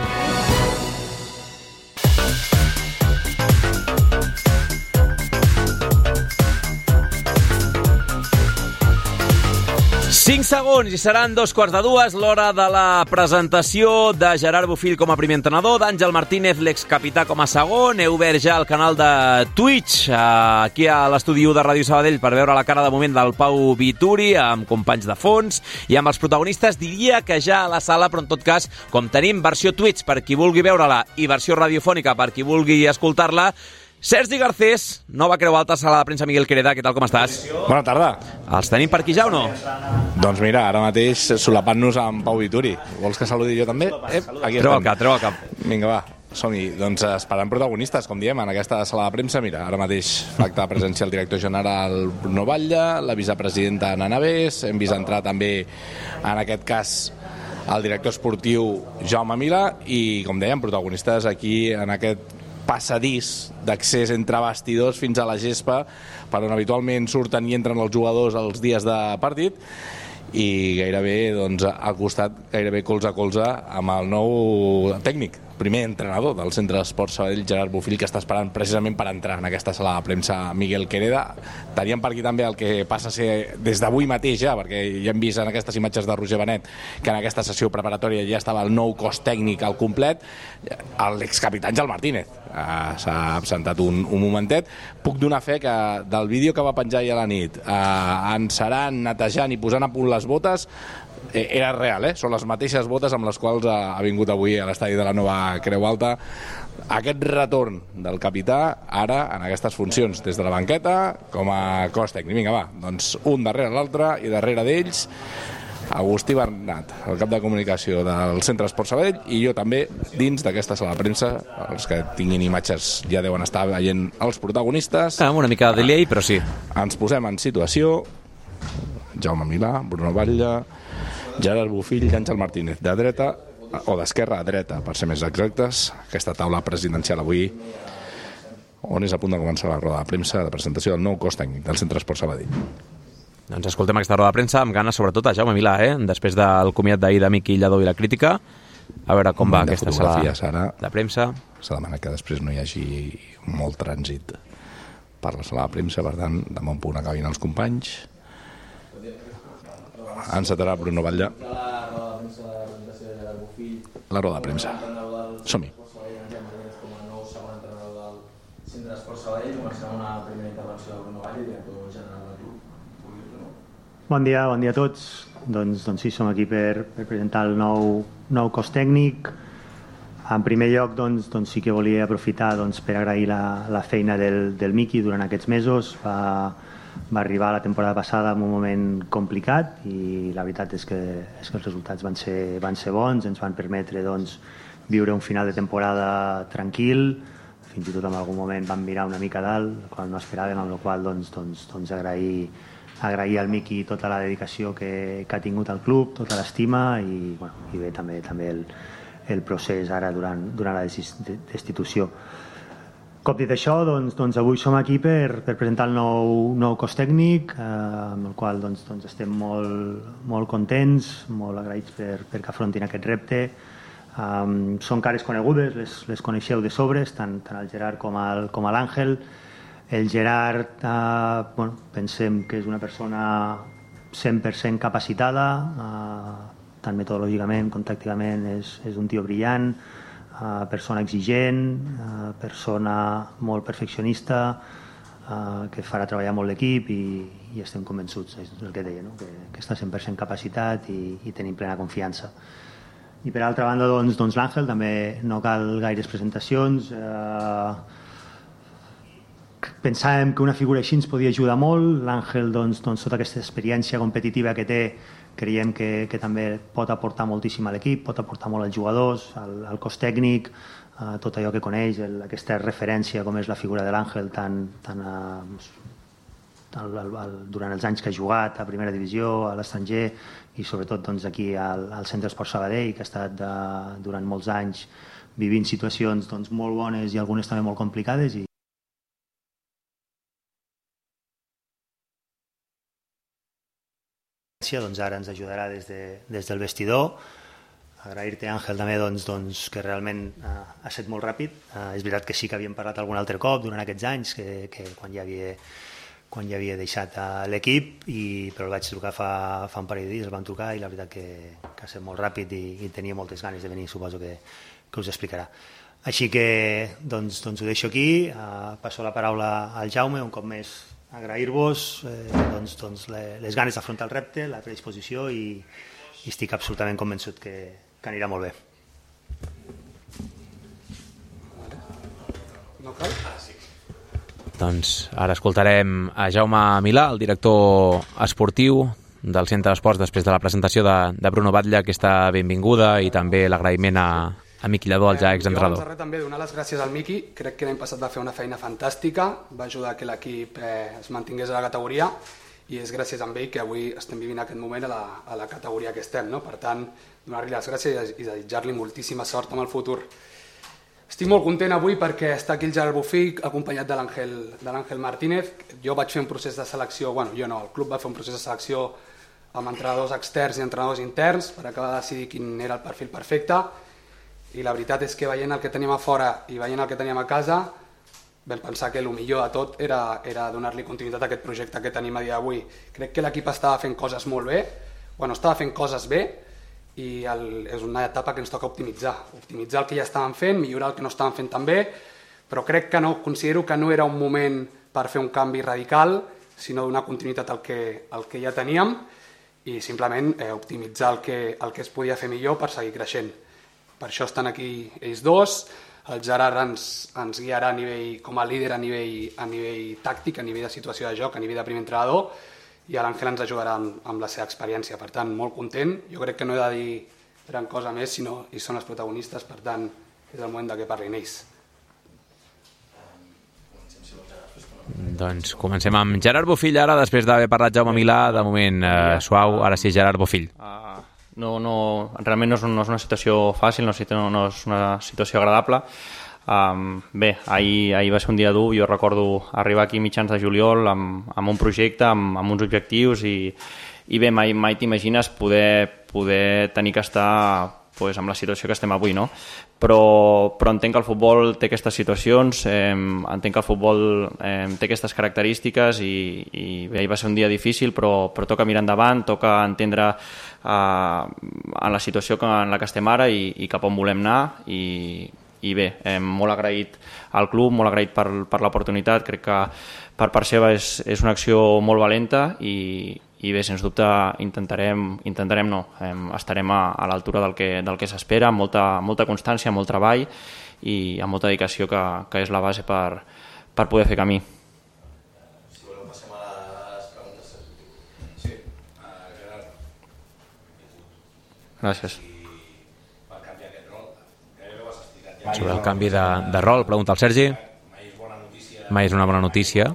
Cinc segons i seran 2:15, l'hora de la presentació de Gerard Bofill com a primer entrenador, d'Àngel Martínez, l'excapità, com a segon. He obert ja el canal de Twitch aquí a l'estudi 1 de Ràdio Sabadell per veure la cara de moment del Pau Vituri, amb companys de fons i amb els protagonistes. Diria que ja a la sala, però en tot cas, com tenim versió Twitch per qui vulgui veure-la i versió radiofònica per qui vulgui escoltar-la, Sergi Garcés, nova Creu Alta, sala de premsa Miguel Quereda, què tal, com estàs? Bona tarda. Els tenim per aquí ja o no? Doncs mira, ara mateix solapant-nos amb Pau Vituri. Vols que saludi jo també? Aquí treu el cap. Vinga, va, som-hi. Doncs esperant protagonistes, com diem, en aquesta sala de premsa. Mira, ara mateix acte de presència el director general Bruno Batlle, la vicepresidenta Ana Navés, hem vist entrar també, en aquest cas, el director esportiu Jaume Milà i, com dèiem, protagonistes aquí en aquest passadís d'accés entre bastidors fins a la gespa, per on habitualment surten i entren els jugadors els dies de partit, i gairebé doncs, al costat, gairebé colze a colze, amb el nou tècnic, primer entrenador del Centre d'Esports Sabadell, Gerard Bofill, que està esperant precisament per entrar en aquesta sala de premsa Miguel Quereda. Teníem per aquí també el que passa a ser des d'avui mateix ja, perquè ja hem vist en aquestes imatges de Roger Benet que en aquesta sessió preparatòria ja estava el nou cos tècnic al complet, l'excapità Àngel Martínez. S'ha absentat un momentet. Puc donar fe que del vídeo que va penjar ahir a la nit, encerant, netejant i posant a punt les botes, era real, són les mateixes botes amb les quals ha vingut avui a l'estadi de la nova Creu Alta. Aquest retorn del capità ara en aquestes funcions, des de la banqueta com a cos tècnic. Vinga, va, doncs un darrere l'altre, i darrere d'ells Agustí Bernat, el cap de comunicació del Centre Esport Sabadell, i jo també dins d'aquesta sala de premsa. Els que tinguin imatges ja deuen estar veient els protagonistes. Amb una mica de delay, però sí. Ens posem en situació. Jaume Milà, Bruno Batlle, Gerard Bofill i Àngel Martínez, de dreta o d'esquerra a dreta, per ser més exactes. Aquesta taula presidencial avui, on és a punt de començar la roda de premsa de presentació del nou cos tècnic del Centre Esport Sabadell. Doncs escoltem aquesta roda de premsa amb ganes, sobretot a Jaume Milà, després del comiat d'ahir de Miqui Lladó i la crítica. A veure com va aquesta sala de premsa. S'ha demanat que després no hi hagi molt trànsit per la sala de premsa, per tant, demà un punt acabin els companys. Encetarà Bruno Batlle la roda de premsa. Som-hi. Bon dia a tots. Doncs sí, som aquí per presentar el nou cos tècnic. En primer lloc, doncs sí que volia aprofitar per agrair la feina del Miqui durant aquests mesos. va arribar la temporada passada en un moment complicat i la veritat és que els resultats van ser bons, ens van permetre viure un final de temporada tranquil, fins i tot en algun moment vam mirar una mica dalt, el qual no esperàvem, amb la qual agrair al Miqui tota la dedicació que ha tingut al club, tota l'estima i bé també el procés ara durant la destitució. Com dit això, avui som aquí per presentar el nou cos tècnic, amb el qual estem molt contents, molt agraïts perquè afrontin aquest repte. Són cares conegudes, les coneixeu de sobres, tant el Gerard com a l'Àngel. El Gerard pensem que és una persona 100% capacitada, tant metodològicament com tàcticament és un tio brillant, persona exigent, persona molt perfeccionista, que farà treballar molt l'equip i estem convençuts, és el que deia, que està 100% capacitat i tenim plena confiança. I per altra banda, l'Àngel, també no cal gaires presentacions. Pensàvem que una figura així ens podia ajudar molt. L'Àngel, tota aquesta experiència competitiva que té, creiem que també pot aportar moltíssim a l'equip, pot aportar molt als jugadors, al cos tècnic, tot allò que coneix, aquesta referència com és la figura de l'Àngel durant els anys que ha jugat a primera divisió, a l'estranger i sobretot aquí al Centre Esport Sabadell, que ha estat durant molts anys vivint situacions molt bones i algunes també molt complicades. Ara ens ajudarà des del vestidor. Agrair-te, Àngel, també que realment ha estat molt ràpid. És veritat que sí que havíem parlat algun altre cop durant aquests anys, que quan ja havia deixat l'equip, però el vaig trucar fa un parell de dies, el vam trucar i la veritat que ha estat molt ràpid i tenia moltes ganes de venir, suposo que us explicarà. Així que ho deixo aquí, passo la paraula al Jaume, un cop més agrair-vos les ganes d'afrontar el repte, la predisposició i estic absolutament convençut que anirà molt bé. Doncs ara escoltarem a Jaume Milà, el director esportiu del Centre d'Esports, després de la presentació de Bruno Batlle, aquesta benvinguda i també l'agraïment a Miqui Lladó, el ja exentrenador. Jo abans de res també donar les gràcies al Miqui. Crec que l'any passat va fer una feina fantàstica, va ajudar que l'equip es mantingués a la categoria i és gràcies a ell que avui estem vivint aquest moment a la categoria que estem. Per tant, donar-li les gràcies i desitjar-li moltíssima sort amb el futur. Estic molt content avui perquè està aquí el Gerard Bofill acompanyat de l'Àngel Martínez. Jo vaig fer un procés de selecció, jo no, el club va fer un procés de selecció amb entrenadors externs i entrenadors interns per acabar de decidir quin era el perfil perfecte. I la veritat és que veient el que teníem a fora i veient el que teníem a casa vam pensar que el millor de tot era donar-li continuïtat a aquest projecte que tenim a dia d'avui. Crec que l'equip estava fent coses molt bé, estava fent coses bé i és una etapa que ens toca optimitzar el que ja estàvem fent, millorar el que no estàvem fent tan bé, però considero que no era un moment per fer un canvi radical, sinó donar continuïtat al que ja teníem i simplement optimitzar el que es podia fer millor per seguir creixent. Per això estan aquí ells dos, el Gerard ens guiarà com a líder a nivell tàctic, a nivell de situació de joc, a nivell de primer entrenador, i l'Àngel ens ajudarà amb la seva experiència. Per tant, molt content. Jo crec que no he de dir gran cosa més, sinó ells són els protagonistes, per tant, és el moment que parlin ells. Doncs comencem amb Gerard Bofill ara, després d'haver parlat Jaume Milà, de moment suau, ara sí Gerard Bofill. Realment no és una situació fàcil, no és una situació agradable. Bé, ahir va ser un dia dur, jo recordo arribar aquí mitjans de juliol amb un projecte, amb uns objectius i bé, mai t'imagines poder tenir que estar amb la situació que estem avui, no? Però entenc que el futbol té aquestes situacions, entenc que el futbol té aquestes característiques i bé, va ser un dia difícil, però toca mirar endavant, toca entendre en la situació en la que estem ara i cap on volem anar i bé, molt agraït al club, molt agraït per l'oportunitat, crec que per part seva és una acció molt valenta i bé, sens dubte estarem a l'altura del que s'espera, amb molta constància, amb molt treball i amb molta dedicació que és la base per poder fer camí. Si voleu passem a Gràcies. Sobre el canvi de rol, pregunta el Sergi. Mai és una bona notícia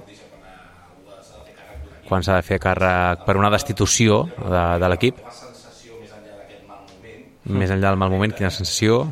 quan s'ha de fer càrrec per una destitució de l'equip. Més enllà del mal moment, quina sensació?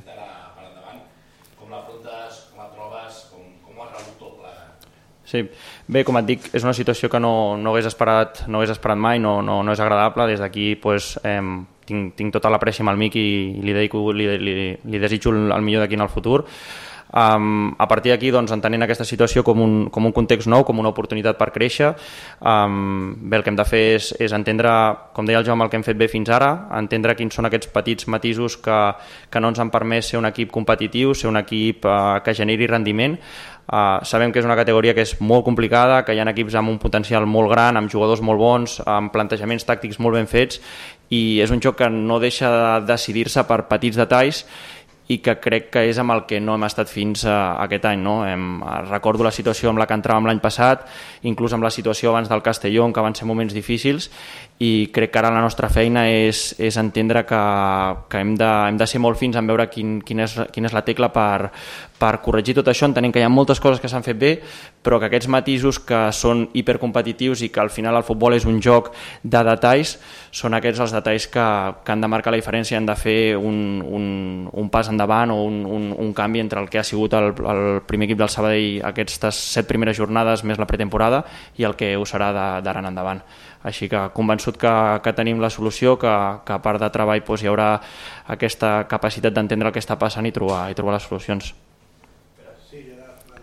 Sí, bé, com et dic, és una situació que no hagués esperat mai, no és agradable. Des d'aquí tinc tota l'apreci amb el Miqui i li desitjo el millor d'aquí en el futur. A partir d'aquí, doncs, entenent aquesta situació com un context nou, com una oportunitat per créixer, bé, el que hem de fer és entendre, com deia el Jaume, el que hem fet bé fins ara, entendre quins són aquests petits matisos que no ens han permès ser un equip competitiu, ser un equip que generi rendiment. Sabem que és una categoria que és molt complicada, que hi ha equips amb un potencial molt gran, amb jugadors molt bons, amb plantejaments tàctics molt ben fets, i és un joc que no deixa de decidir-se per petits detalls i que crec que és amb el que no hem estat fins aquest any. No? Recordo la situació amb la que entràvem l'any passat, inclús amb la situació abans del Castellón, que van ser moments difícils, i crec que ara la nostra feina és entendre que hem de ser molt fins en veure quina és la tecla per corregir tot això, entenent que hi ha moltes coses que s'han fet bé, però que aquests matisos que són hipercompetitius i que al final el futbol és un joc de detalls, són aquests els detalls que han de marcar la diferència, han de fer un pas endavant o un canvi entre el que ha sigut el primer equip del Sabadell aquestes 7 primeres jornades més la pretemporada i el que ho serà d'ara en endavant. Així que convençut que tenim la solució, que a part de treball hi haurà aquesta capacitat d'entendre el que està passant i trobar les solucions. Sí, de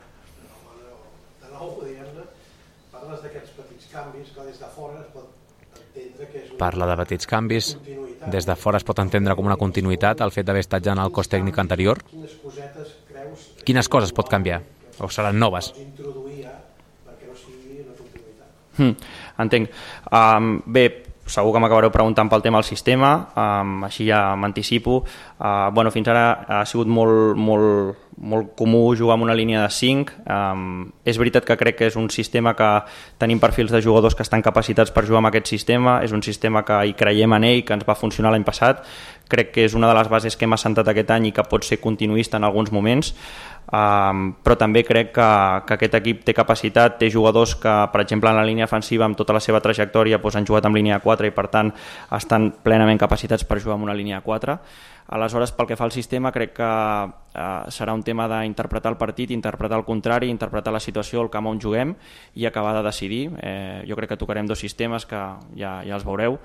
nou, diguem-ne, parles d'aquests petits canvis que des de fora es pot entendre que és una Parla de petits canvis. Des de fora es pot entendre com una continuïtat el fet d'haver estat ja en el cos tècnic anterior. Quines coses pot canviar? O seran noves? Entenc. Bé, segur que m'acabareu preguntant pel tema del sistema, així ja m'anticipo. Fins ara ha sigut molt comú jugar amb una línia de 5. És veritat que crec que és un sistema que tenim perfils de jugadors que estan capacitats per jugar amb aquest sistema, és un sistema que hi creiem en ell, que ens va funcionar l'any passat. Crec que és una de les bases que hem assentat aquest any i que pot ser continuista en alguns moments, però també crec que aquest equip té capacitat, té jugadors que, per exemple, en la línia defensiva amb tota la seva trajectòria han jugat amb línia 4 i per tant estan plenament capacitats per jugar amb una línia 4. Aleshores, pel que fa al sistema, crec que serà un tema d'interpretar el partit, interpretar el contrari, interpretar la situació, el camp on juguem i acabar de decidir. Jo crec que tocarem 2 sistemes que ja els veureu,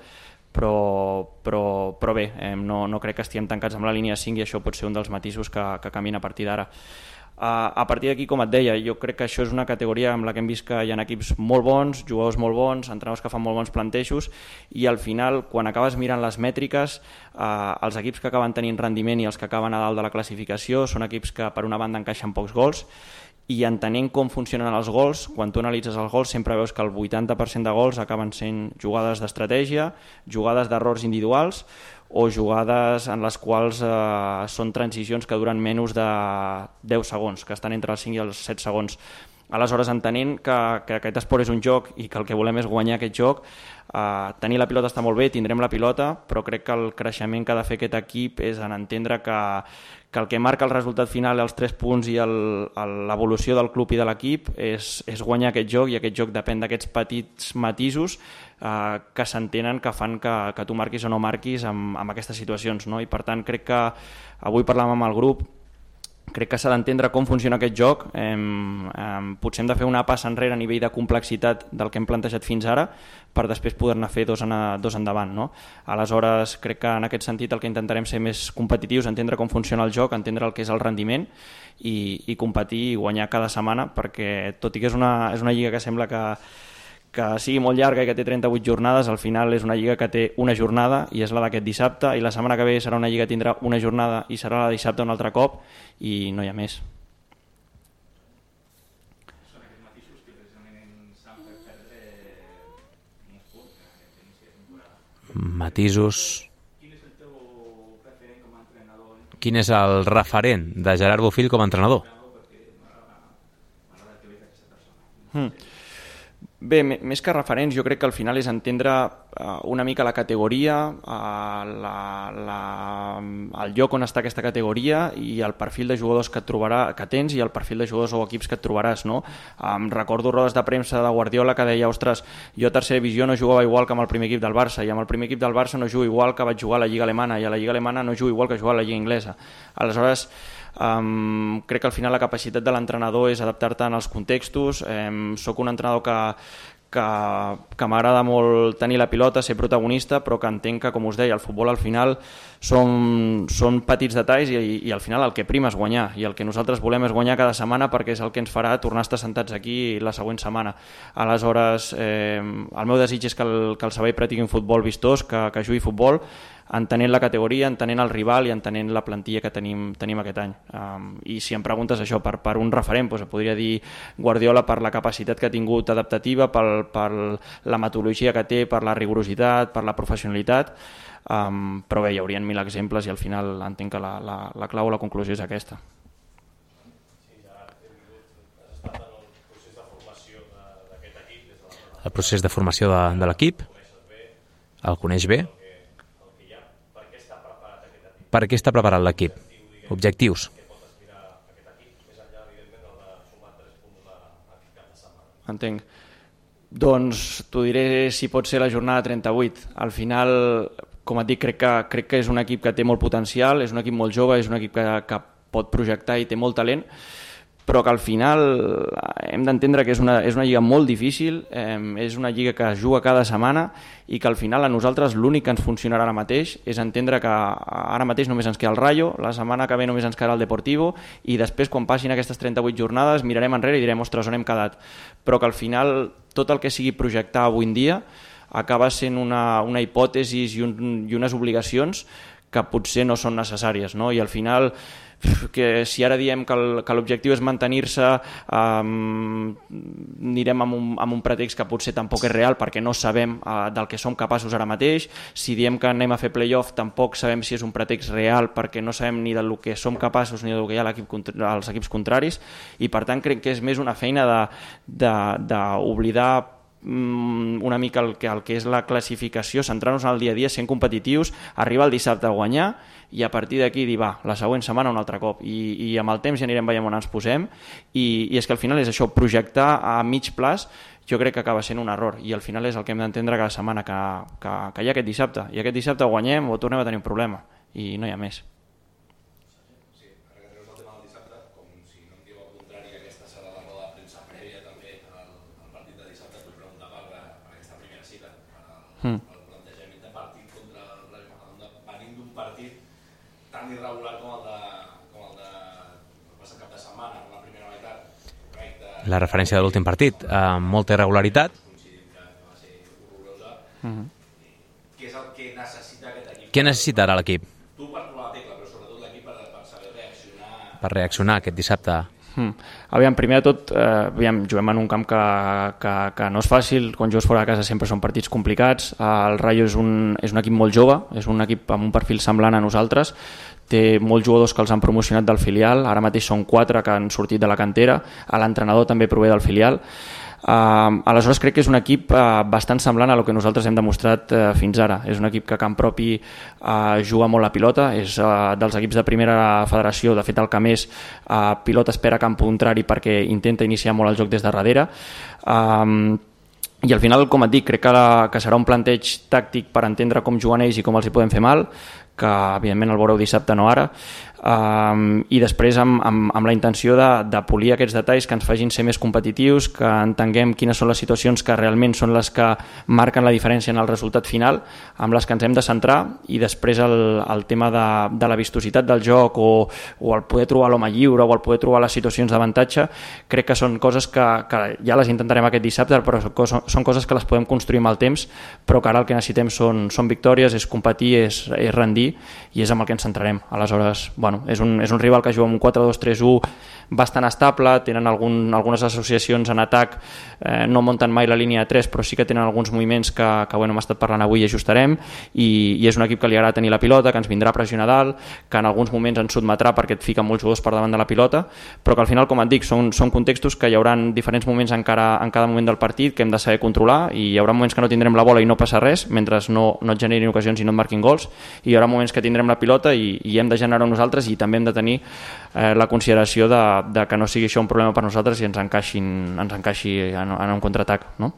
però bé, no crec que estiguem tancats amb la línia 5 i això pot ser un dels matisos que camina a partir d'ara. A partir d'aquí, com et deia, jo crec que això és una categoria amb la que hem vist que hi ha equips molt bons, jugadors molt bons, entrenadors que fan molt bons plantejos i al final, quan acabes mirant les mètriques, els equips que acaben tenint rendiment i els que acaben a dalt de la classificació són equips que per una banda encaixen pocs gols i entenent com funcionen els gols, quan tu analitzes els gols sempre veus que el 80% de gols acaben sent jugades d'estratègia, jugades d'errors individuals o jugades en les quals són transicions que duren menys de 10 segons, que estan entre els 5 i els 7 segons. Aleshores, entenent que aquest esport és un joc i que el que volem és guanyar aquest joc, tenir la pilota està molt bé, tindrem la pilota, però crec que el creixement que ha de fer aquest equip és en entendre que el que marca el resultat final, els 3 punts i l'evolució del club i de l'equip és guanyar aquest joc i aquest joc depèn d'aquests petits matisos que s'entenen que fan que tu marquis o no marquis amb aquestes situacions. No? I per tant crec que avui parlàvem amb el grup, crec que s'ha d'entendre com funciona aquest joc, potser hem de fer una passa enrere a nivell de complexitat del que hem plantejat fins ara per després poder-ne fer dos endavant. No? Aleshores crec que en aquest sentit el que intentarem ser més competitius, entendre com funciona el joc, entendre el que és el rendiment i competir i guanyar cada setmana, perquè tot i que és una lliga que sembla que sigui molt llarga i que té 38 jornades, al final és una lliga que té una jornada i és la d'aquest dissabte i la setmana que ve serà una lliga que tindrà una jornada i serà la de dissabte un altre cop i no hi ha més. Són aquests matisos que precisament s'han fet perdre uns punts en l'inici de temporada. Matisos. Quin és el teu referent com a entrenador? Quin és el referent de Gerard Bofill com a entrenador? Bé, més que referents, jo crec que al final és entendre una mica la categoria, el lloc on està aquesta categoria i el perfil de jugadors que tens i el perfil de jugadors o equips que et trobaràs, no? Recordo rodes de premsa de Guardiola que deia, ostres, jo a tercera divisió no jugava igual que amb el primer equip del Barça, i amb el primer equip del Barça no jugo igual que vaig jugar a la Lliga Alemana, i a la Lliga Alemana no jugo igual que jugar a la Lliga Inglesa. Aleshores, crec que al final la capacitat de l'entrenador és adaptar-te als contextos. Soc un entrenador que m'agrada molt tenir la pilota, ser protagonista, però que entenc que, com us deia, el futbol al final són petits detalls i al final el que prima és guanyar, i el que nosaltres volem és guanyar cada setmana perquè és el que ens farà tornar a estar sentats aquí la següent setmana. Aleshores, el meu desig és que el Sabadell practiqui un futbol vistós, que jugui futbol, entenent la categoria, entenent el rival i entenent la plantilla que tenim aquest any. I si em preguntes això per un referent, doncs podria dir Guardiola per la capacitat que ha tingut adaptativa, per la metodologia que té, per la rigorositat, per la professionalitat, però bé, hi haurien 1000 exemples i al final entenc que la clau o la conclusió és aquesta. El procés de formació de l'equip, el coneix bé. Per què està preparat l'equip? Objectius? Entenc. Doncs t'ho diré si pot ser la jornada 38. Al final, com et dic, crec que és un equip que té molt potencial, és un equip molt jove, és un equip que pot projectar i té molt talent, però que al final hem d'entendre que és una lliga molt difícil, és una lliga que es juga cada setmana i que al final a nosaltres l'únic que ens funcionarà ara mateix és entendre que ara mateix només ens queda el Rayo, la setmana que ve només ens quedarà el Deportivo i després quan passin aquestes 38 jornades mirarem enrere i direm, ostres, on hem quedat? Però que al final tot el que sigui projectar avui en dia acaba sent una hipòtesi i unes obligacions que potser no són necessàries, no? I al final que si ara diem que l'objectiu és mantenir-se, anirem amb un pretext que potser tampoc és real perquè no sabem del que som capaços ara mateix. Si diem que anem a fer playoff tampoc sabem si és un pretext real perquè no sabem ni del que som capaços ni del que hi ha als equips contraris, i per tant crec que és més una feina d'oblidar una mica el que és la classificació, centrar-nos en el dia a dia, sent competitius, arribar el dissabte a guanyar i a partir d'aquí dir, va, la següent setmana un altre cop, i amb el temps ja anirem veient on ens posem, i és que al final és això, projectar a mig plaç jo crec que acaba sent un error, i al final és el que hem d'entendre cada setmana, que hi ha aquest dissabte, i aquest dissabte guanyem o tornem a tenir un problema, i no hi ha més. El plantejament de partit contra el Rayo Majadahonda venint d'un partit tan irregular com el de passat cap de setmana, en la primera meitat. La referència de l'últim partit, amb molta irregularitat. Què és el que necessita aquest equip? Què necessita ara l'equip? Tu per trobar la tecla, però sobretot l'equip per saber reaccionar. Per reaccionar aquest dissabte. Aviam, primer de tot, juguem en un camp que no és fàcil, quan jugues fora de casa sempre són partits complicats, el Rayo és un equip molt jove, és un equip amb un perfil semblant a nosaltres, té molts jugadors que els han promocionat del filial, ara mateix són 4 que han sortit de la cantera, l'entrenador també prové del filial. Aleshores crec que és un equip bastant semblant a el que nosaltres hem demostrat fins ara. És un equip que a camp propi juga molt la pilota, és dels equips de primera federació, de fet el que més pilota espera a camp contrari perquè intenta iniciar molt el joc des de darrere, i al final, com et dic, crec que serà un planteig tàctic per entendre com juguen ells i com els hi podem fer mal, que evidentment el veureu dissabte, no ara, i després amb la intenció de polir aquests detalls que ens facin ser més competitius, que entenguem quines són les situacions que realment són les que marquen la diferència en el resultat final, amb les que ens hem de centrar, i després el tema de la vistositat del joc o el poder trobar l'home lliure o el poder trobar les situacions d'avantatge, crec que són coses que ja les intentarem aquest dissabte, però són coses que les podem construir amb el temps, però que ara el que necessitem són victòries, és competir, és rendir, i és amb el que ens centrarem. Aleshores, bueno, és un rival que juga amb un 4-2-3-1 bastant estable, tenen algunes associacions en atac, no munten mai la línia de 3, però sí que tenen alguns moviments que bueno, hem estat parlant avui i ajustarem, i és un equip que li agrada tenir la pilota, que ens vindrà a pressionar dalt, que en alguns moments ens sotmetrà perquè et fica molts jugadors per davant de la pilota, però que al final, com et dic, són contextos que hi haurà diferents moments en cada moment del partit que hem de saber controlar, i hi haurà moments que no tindrem la bola i no passa res, mentre no et generin ocasions i no et marquin gols, i hi haurà moments que tindrem la pilota i hem de generar nosaltres, i també hem de tenir la consideració de que no sigui això un problema per nosaltres i ens encaixi en un contraatac, no?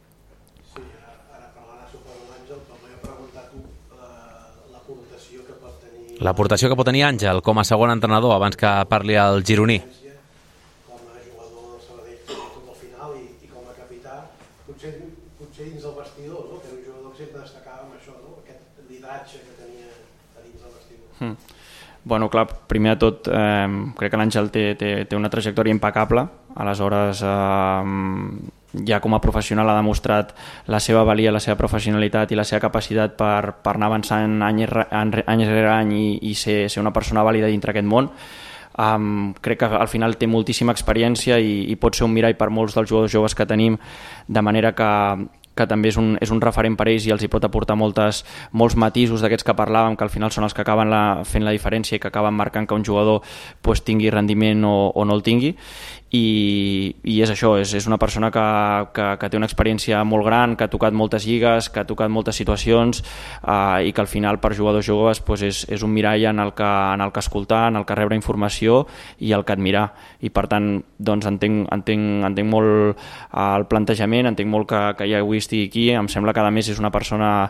L'aportació que pot tenir Àngel com a segon entrenador abans que parli el gironí. Com a jugador del Sabadell tot el final i com a capità, potser dins del vestidor, no? Que era un jugador que sempre destacava amb això, no? Aquest lideratge que tenia a dins del vestidor. Bueno, clar, primer de tot crec que l'Àngel té una trajectòria impecable, aleshores ja com a professional ha demostrat la seva valia, la seva professionalitat i la seva capacitat per anar avançant any rere any i ser una persona vàlida dintre aquest món. Crec que al final té moltíssima experiència i pot ser un mirall per molts dels jugadors joves que tenim, de manera que també és un referent per ells i els hi pot aportar molts matisos d'aquests que parlàvem, que al final són els que acaben fent la diferència i que acaben marcant que un jugador tingui rendiment o no el tingui. I és això, és una persona que té una experiència molt gran, que ha tocat moltes lligues, que ha tocat moltes situacions, i que al final per jugadors joves és un mirall en el que escoltar, en el que rebre informació i el que admirar, i per tant doncs entenc molt el plantejament, entenc molt que ja avui estigui aquí. Em sembla que a més és una persona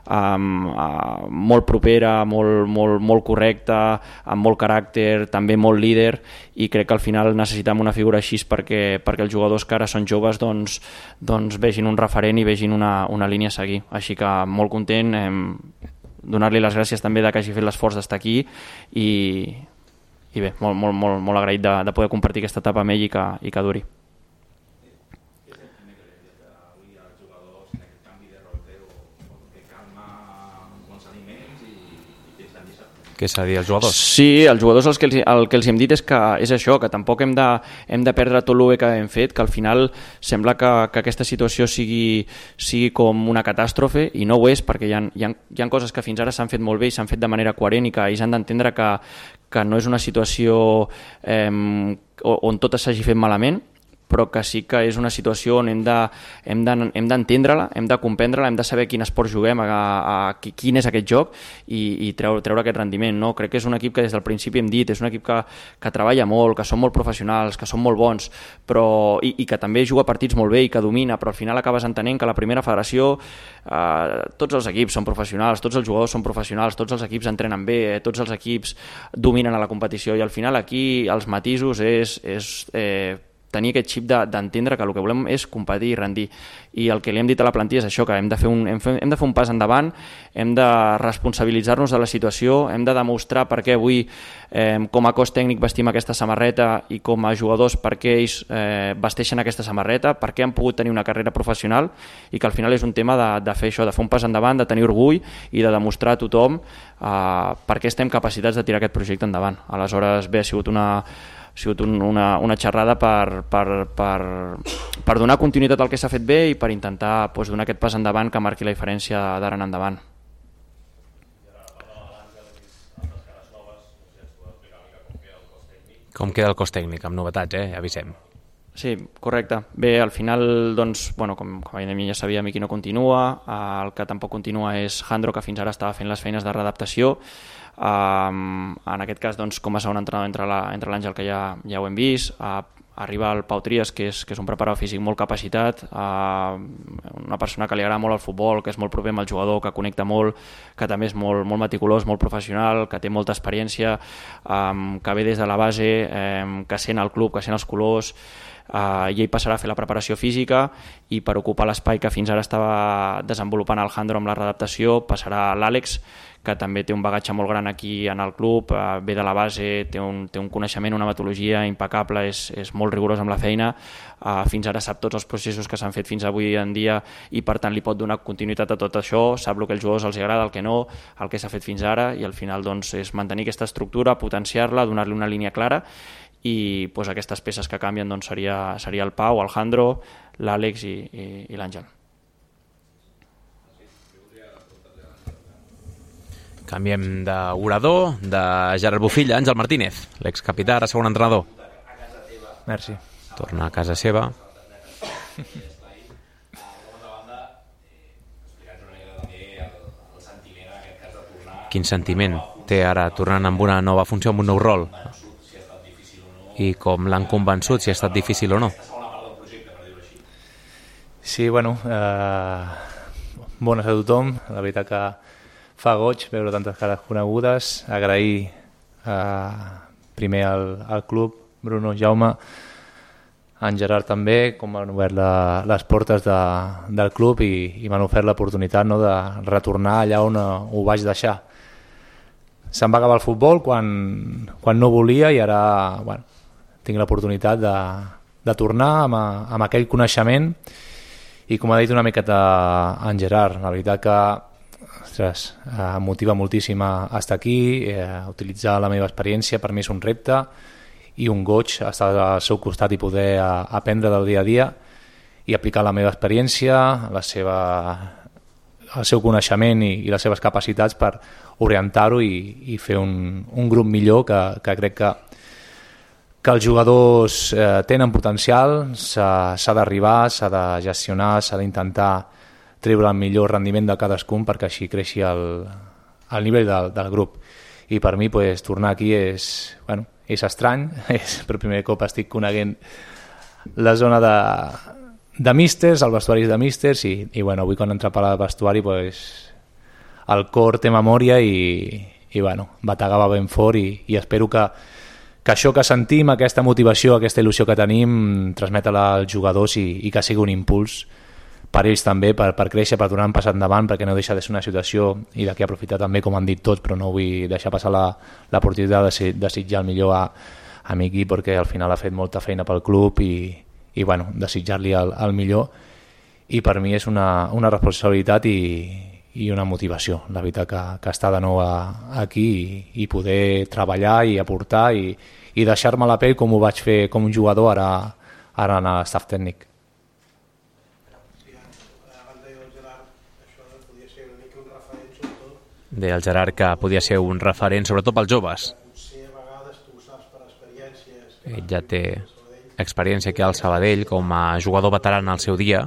molt propera, molt correcta, amb molt caràcter, també molt líder, i crec que al final necessitem una figura així perquè els jugadors que ara són joves doncs vegin un referent i vegin una línia a seguir. Així que molt content, donar-li les gràcies també que hagi fet l'esforç d'estar aquí i bé, molt agraït de poder compartir aquesta etapa amb ell i que duri. Què s'ha de dir als jugadors? Sí, als jugadors el que els hem dit és que és això, que tampoc hem de perdre tot el bé que hem fet, que al final sembla que aquesta situació sigui com una catàstrofe, i no ho és, perquè hi ha coses que fins ara s'han fet molt bé i s'han fet de manera coherent, i que ells han d'entendre que no és una situació on tot s'hagi fet malament, però que sí que és una situació on hem d'entendre-la, hem de comprendre-la, hem de saber quin esport juguem, quin és aquest joc, i treure aquest rendiment, no? Crec que és un equip que des del principi hem dit, és un equip que treballa molt, que són molt professionals, que són molt bons, i que també juga partits molt bé i que domina, però al final acabes entenent que la primera federació, tots els equips són professionals, tots els jugadors són professionals, tots els equips entrenen bé, tots els equips dominen a la competició, i al final aquí els matisos és tenir aquest xip d'entendre que el que volem és competir i rendir. I el que li hem dit a la plantilla és això, que hem de fer un pas endavant, hem de responsabilitzar-nos de la situació, hem de demostrar per què avui com a cos tècnic vestim aquesta samarreta i com a jugadors per què ells vesteixen aquesta samarreta, per què han pogut tenir una carrera professional, i que al final és un tema de fer això, de fer un pas endavant, de tenir orgull i de demostrar a tothom per què estem capacitats de tirar aquest projecte endavant. Aleshores, bé, ha sigut una xerrada per donar continuïtat al que s'ha fet bé i per intentar donar aquest pas endavant que marqui la diferència d'ara en endavant. Com queda el cos tècnic? Amb novetats, avisem. Sí, correcte. Bé, al final, doncs, bueno, com ja sabia, Miqui no continua, el que tampoc continua és Jandro, que fins ara estava fent les feines de readaptació. En aquest cas, doncs, com a segon entrenador entre l'Àngel, que ja ho hem vist, arriba el Pau Trias, que és un preparador físic molt capacitat, una persona que li agrada molt el futbol, que és molt proper amb el jugador, que connecta molt, que també és molt meticulós, molt professional, que té molta experiència, que ve des de la base, que sent el club, que sent els colors, i ell passarà a fer la preparació física, i per ocupar l'espai que fins ara estava desenvolupant el Jandro amb la readaptació passarà l'Àlex, que també té un bagatge molt gran aquí en el club, ve de la base, té un coneixement, una metodologia impecable, és molt rigorós amb la feina, fins ara sap tots els processos que s'han fet fins avui en dia i per tant li pot donar continuïtat a tot això, sap el que als jugadors els agrada, el que no, el que s'ha fet fins ara, i al final doncs, és mantenir aquesta estructura, potenciar-la, donar-li una línia clara i doncs, aquestes peces que canvien doncs, seria el Pau, el Jandro, l'Àlex i l'Àngel. Canviem d'orador, de Gerard Bufilla, Àngel Martínez, l'excapità, ara segon entrenador. Merci. Torna a casa seva. Quin sentiment té ara tornant amb una nova funció, amb un nou rol? I com l'han convençut, si ha estat difícil o no? Sí, bueno, bones a tothom. La veritat que fa goig veure tantes cares conegudes. Agrair primer al club, Bruno, Jaume, en Gerard també, com m'han obert les portes del club i m'han ofert l'oportunitat, no, de retornar allà on ho vaig deixar. Se'm va acabar el futbol quan no volia i ara bueno, tinc l'oportunitat de tornar amb aquell coneixement i com ha dit una miqueta en Gerard, la veritat que ostres, em motiva moltíssim a estar aquí, a utilitzar la meva experiència, per mi és un repte i un goig estar al seu costat i poder aprendre del dia a dia i aplicar la meva experiència, el seu coneixement i les seves capacitats per orientar-ho i fer un grup millor que crec que els jugadors tenen potencial, s'ha d'arribar, s'ha de gestionar, s'ha d'intentar treure el millor rendiment de cadascun perquè així creixi el nivell del grup. I per mi pues, tornar aquí és estrany, per primer cop estic coneguent la zona de místers, el vestuari de místers i bueno, avui quan entra per al vestuari pues, el cor té memòria i bueno, bategava ben fort i espero que això que sentim, aquesta motivació, aquesta il·lusió que tenim, transmetre-la als jugadors i que sigui un impuls per ells també, per créixer, per donar un pas endavant, perquè no deixa de ser una situació i d'aquí aprofitar també, com han dit tots, però no vull deixar passar l'oportunitat de desitjar el millor a Miqui, perquè al final ha fet molta feina pel club i bueno, desitjar-li el millor i per mi és una responsabilitat i una motivació, la veritat que estar de nou aquí i poder treballar i aportar i deixar-me la pell com ho vaig fer com un jugador ara en el staff tècnic. Deia el Gerard que podia ser un referent, sobretot pels joves. Ell ja té experiència aquí al Sabadell com a jugador veteran al seu dia.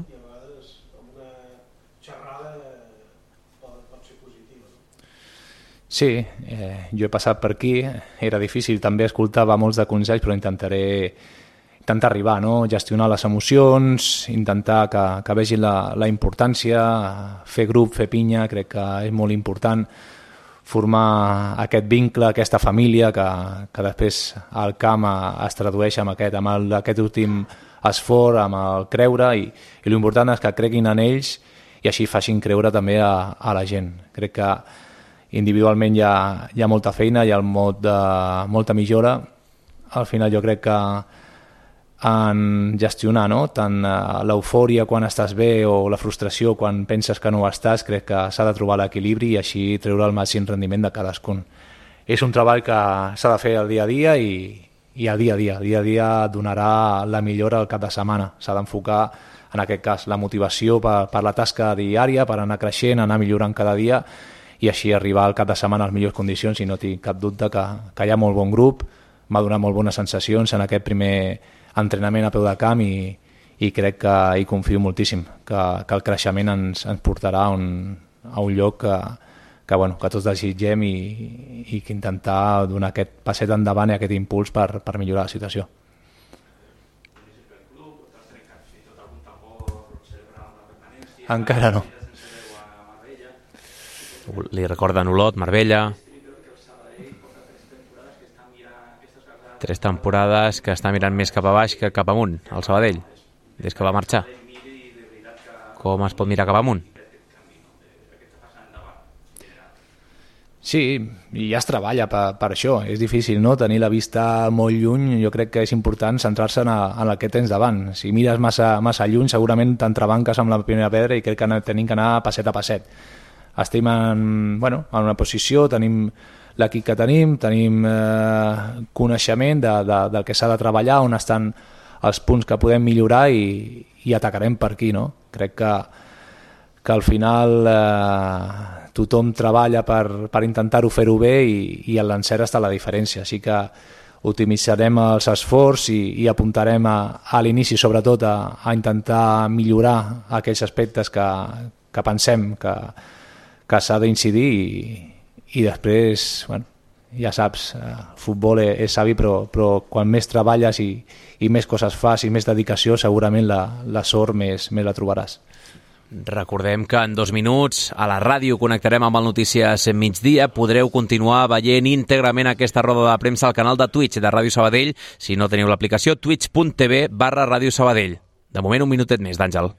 Sí, jo he passat per aquí, era difícil també escoltava molts de consells, però intentar arribar, no? Gestionar les emocions, intentar que vegin la importància, fer grup, fer pinya, crec que és molt important formar aquest vincle, aquesta família que després al camp es tradueix amb aquest últim esforç, amb el creure i l'important és que creguin en ells i així facin creure també a la gent. Crec que individualment hi ha molta feina, hi ha molta millora. Al final jo crec que en gestionar tant l'eufòria quan estàs bé o la frustració quan penses que no ho estàs, crec que s'ha de trobar l'equilibri i així treure el màxim rendiment de cadascun. És un treball que s'ha de fer el dia a dia i el dia a dia donarà la millora al cap de setmana. S'ha d'enfocar en aquest cas la motivació per la tasca diària, per anar creixent, anar millorant cada dia i així arribar al cap de setmana a les millors condicions i no tinc cap dubte que hi ha molt bon grup, m'ha donat molt bones sensacions en aquest primer entrenament a peu de camp i crec que hi confio moltíssim, que el creixement ens portarà a un lloc que tots desitgem i que intentar donar aquest passet endavant i aquest impuls per millorar la situació. Encara no. Li recorden Olot, Marbella. 3 temporades que està mirant més cap a baix que cap amunt, al Sabadell, des que va marxar. Com es pot mirar cap amunt? Sí, i ja es treballa per això. És difícil, no?, tenir la vista molt lluny. Jo crec que és important centrar-se en el que tens davant. Si mires massa lluny, segurament t'entrebanques amb la primera pedra i crec que tenim que anar passet a passet. Estem en una posició, tenim l'equip que tenim coneixement del que s'ha de treballar, on estan els punts que podem millorar i atacarem per aquí, no? Crec que al final tothom treballa per intentar-ho fer-ho bé i en l'encert està la diferència, així que optimitzarem els esforços i apuntarem a l'inici sobretot a intentar millorar aquells aspectes que pensem que s'ha d'incidir i després, bueno, ja saps, el futbol és savi, però quan més treballes i més coses fas i més dedicació, segurament la sort més la trobaràs. Recordem que en 2 minuts a la ràdio connectarem amb el Notícies Migdia. Podreu continuar veient íntegrament aquesta roda de premsa al canal de Twitch de Ràdio Sabadell, si no teniu l'aplicació twitch.tv/Ràdio Sabadell. De moment, un minutet més, d'Àngel.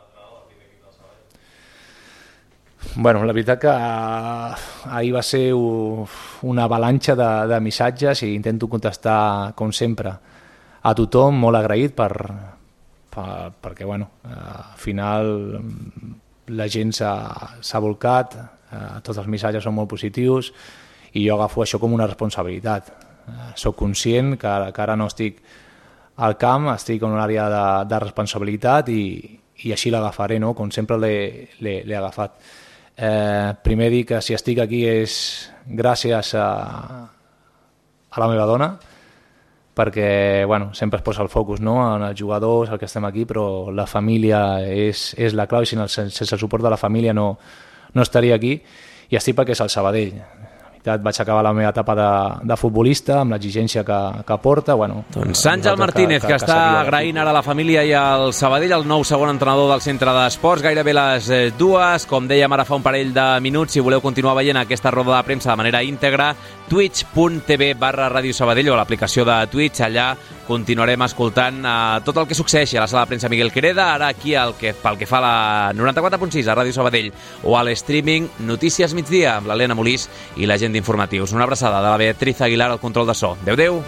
Bueno, la veritat que ahir va ser una avalanxa de missatges i intento contestar, com sempre, a tothom, molt agraït perquè bueno, al final la gent s'ha volcat, tots els missatges són molt positius i jo agafo això com una responsabilitat. Soc conscient que ara no estic al camp, estic en una àrea de responsabilitat i així l'agafaré, no? Com sempre l'he agafat. Primer dir que si estic aquí és gràcies a la meva dona, perquè bueno, sempre es posa el focus, no? En els jugadors, el que estem aquí, però la família és la clau i sense el suport de la família no estaria aquí, i estic perquè és el Sabadell. Vaig acabar la meva etapa de futbolista amb l'exigència que porta. Bueno, doncs Àngel Martínez, que està agraint ara a la família i al Sabadell, el nou segon entrenador del centre d'esports, gairebé les 2. Com dèiem ara fa un parell de minuts, si voleu continuar veient aquesta roda de premsa de manera íntegra, twitch.tv/Ràdio Sabadell o l'aplicació de Twitch. Allà continuarem escoltant tot el que succeeixi a la sala de premsa Miguel Quereda, ara aquí pel que fa a la 94.6 a Ràdio Sabadell o a l'streaming Notícies Migdia amb l'Helena Molís i la gent d'informatius. Una abraçada de la Beatriz Aguilar al control de so. Adéu.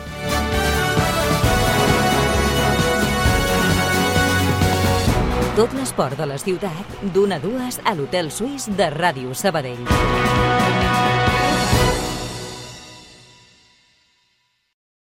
Tot l'esport de la ciutat, d'1 a 2 a l'Hotel Suís de Ràdio Sabadell.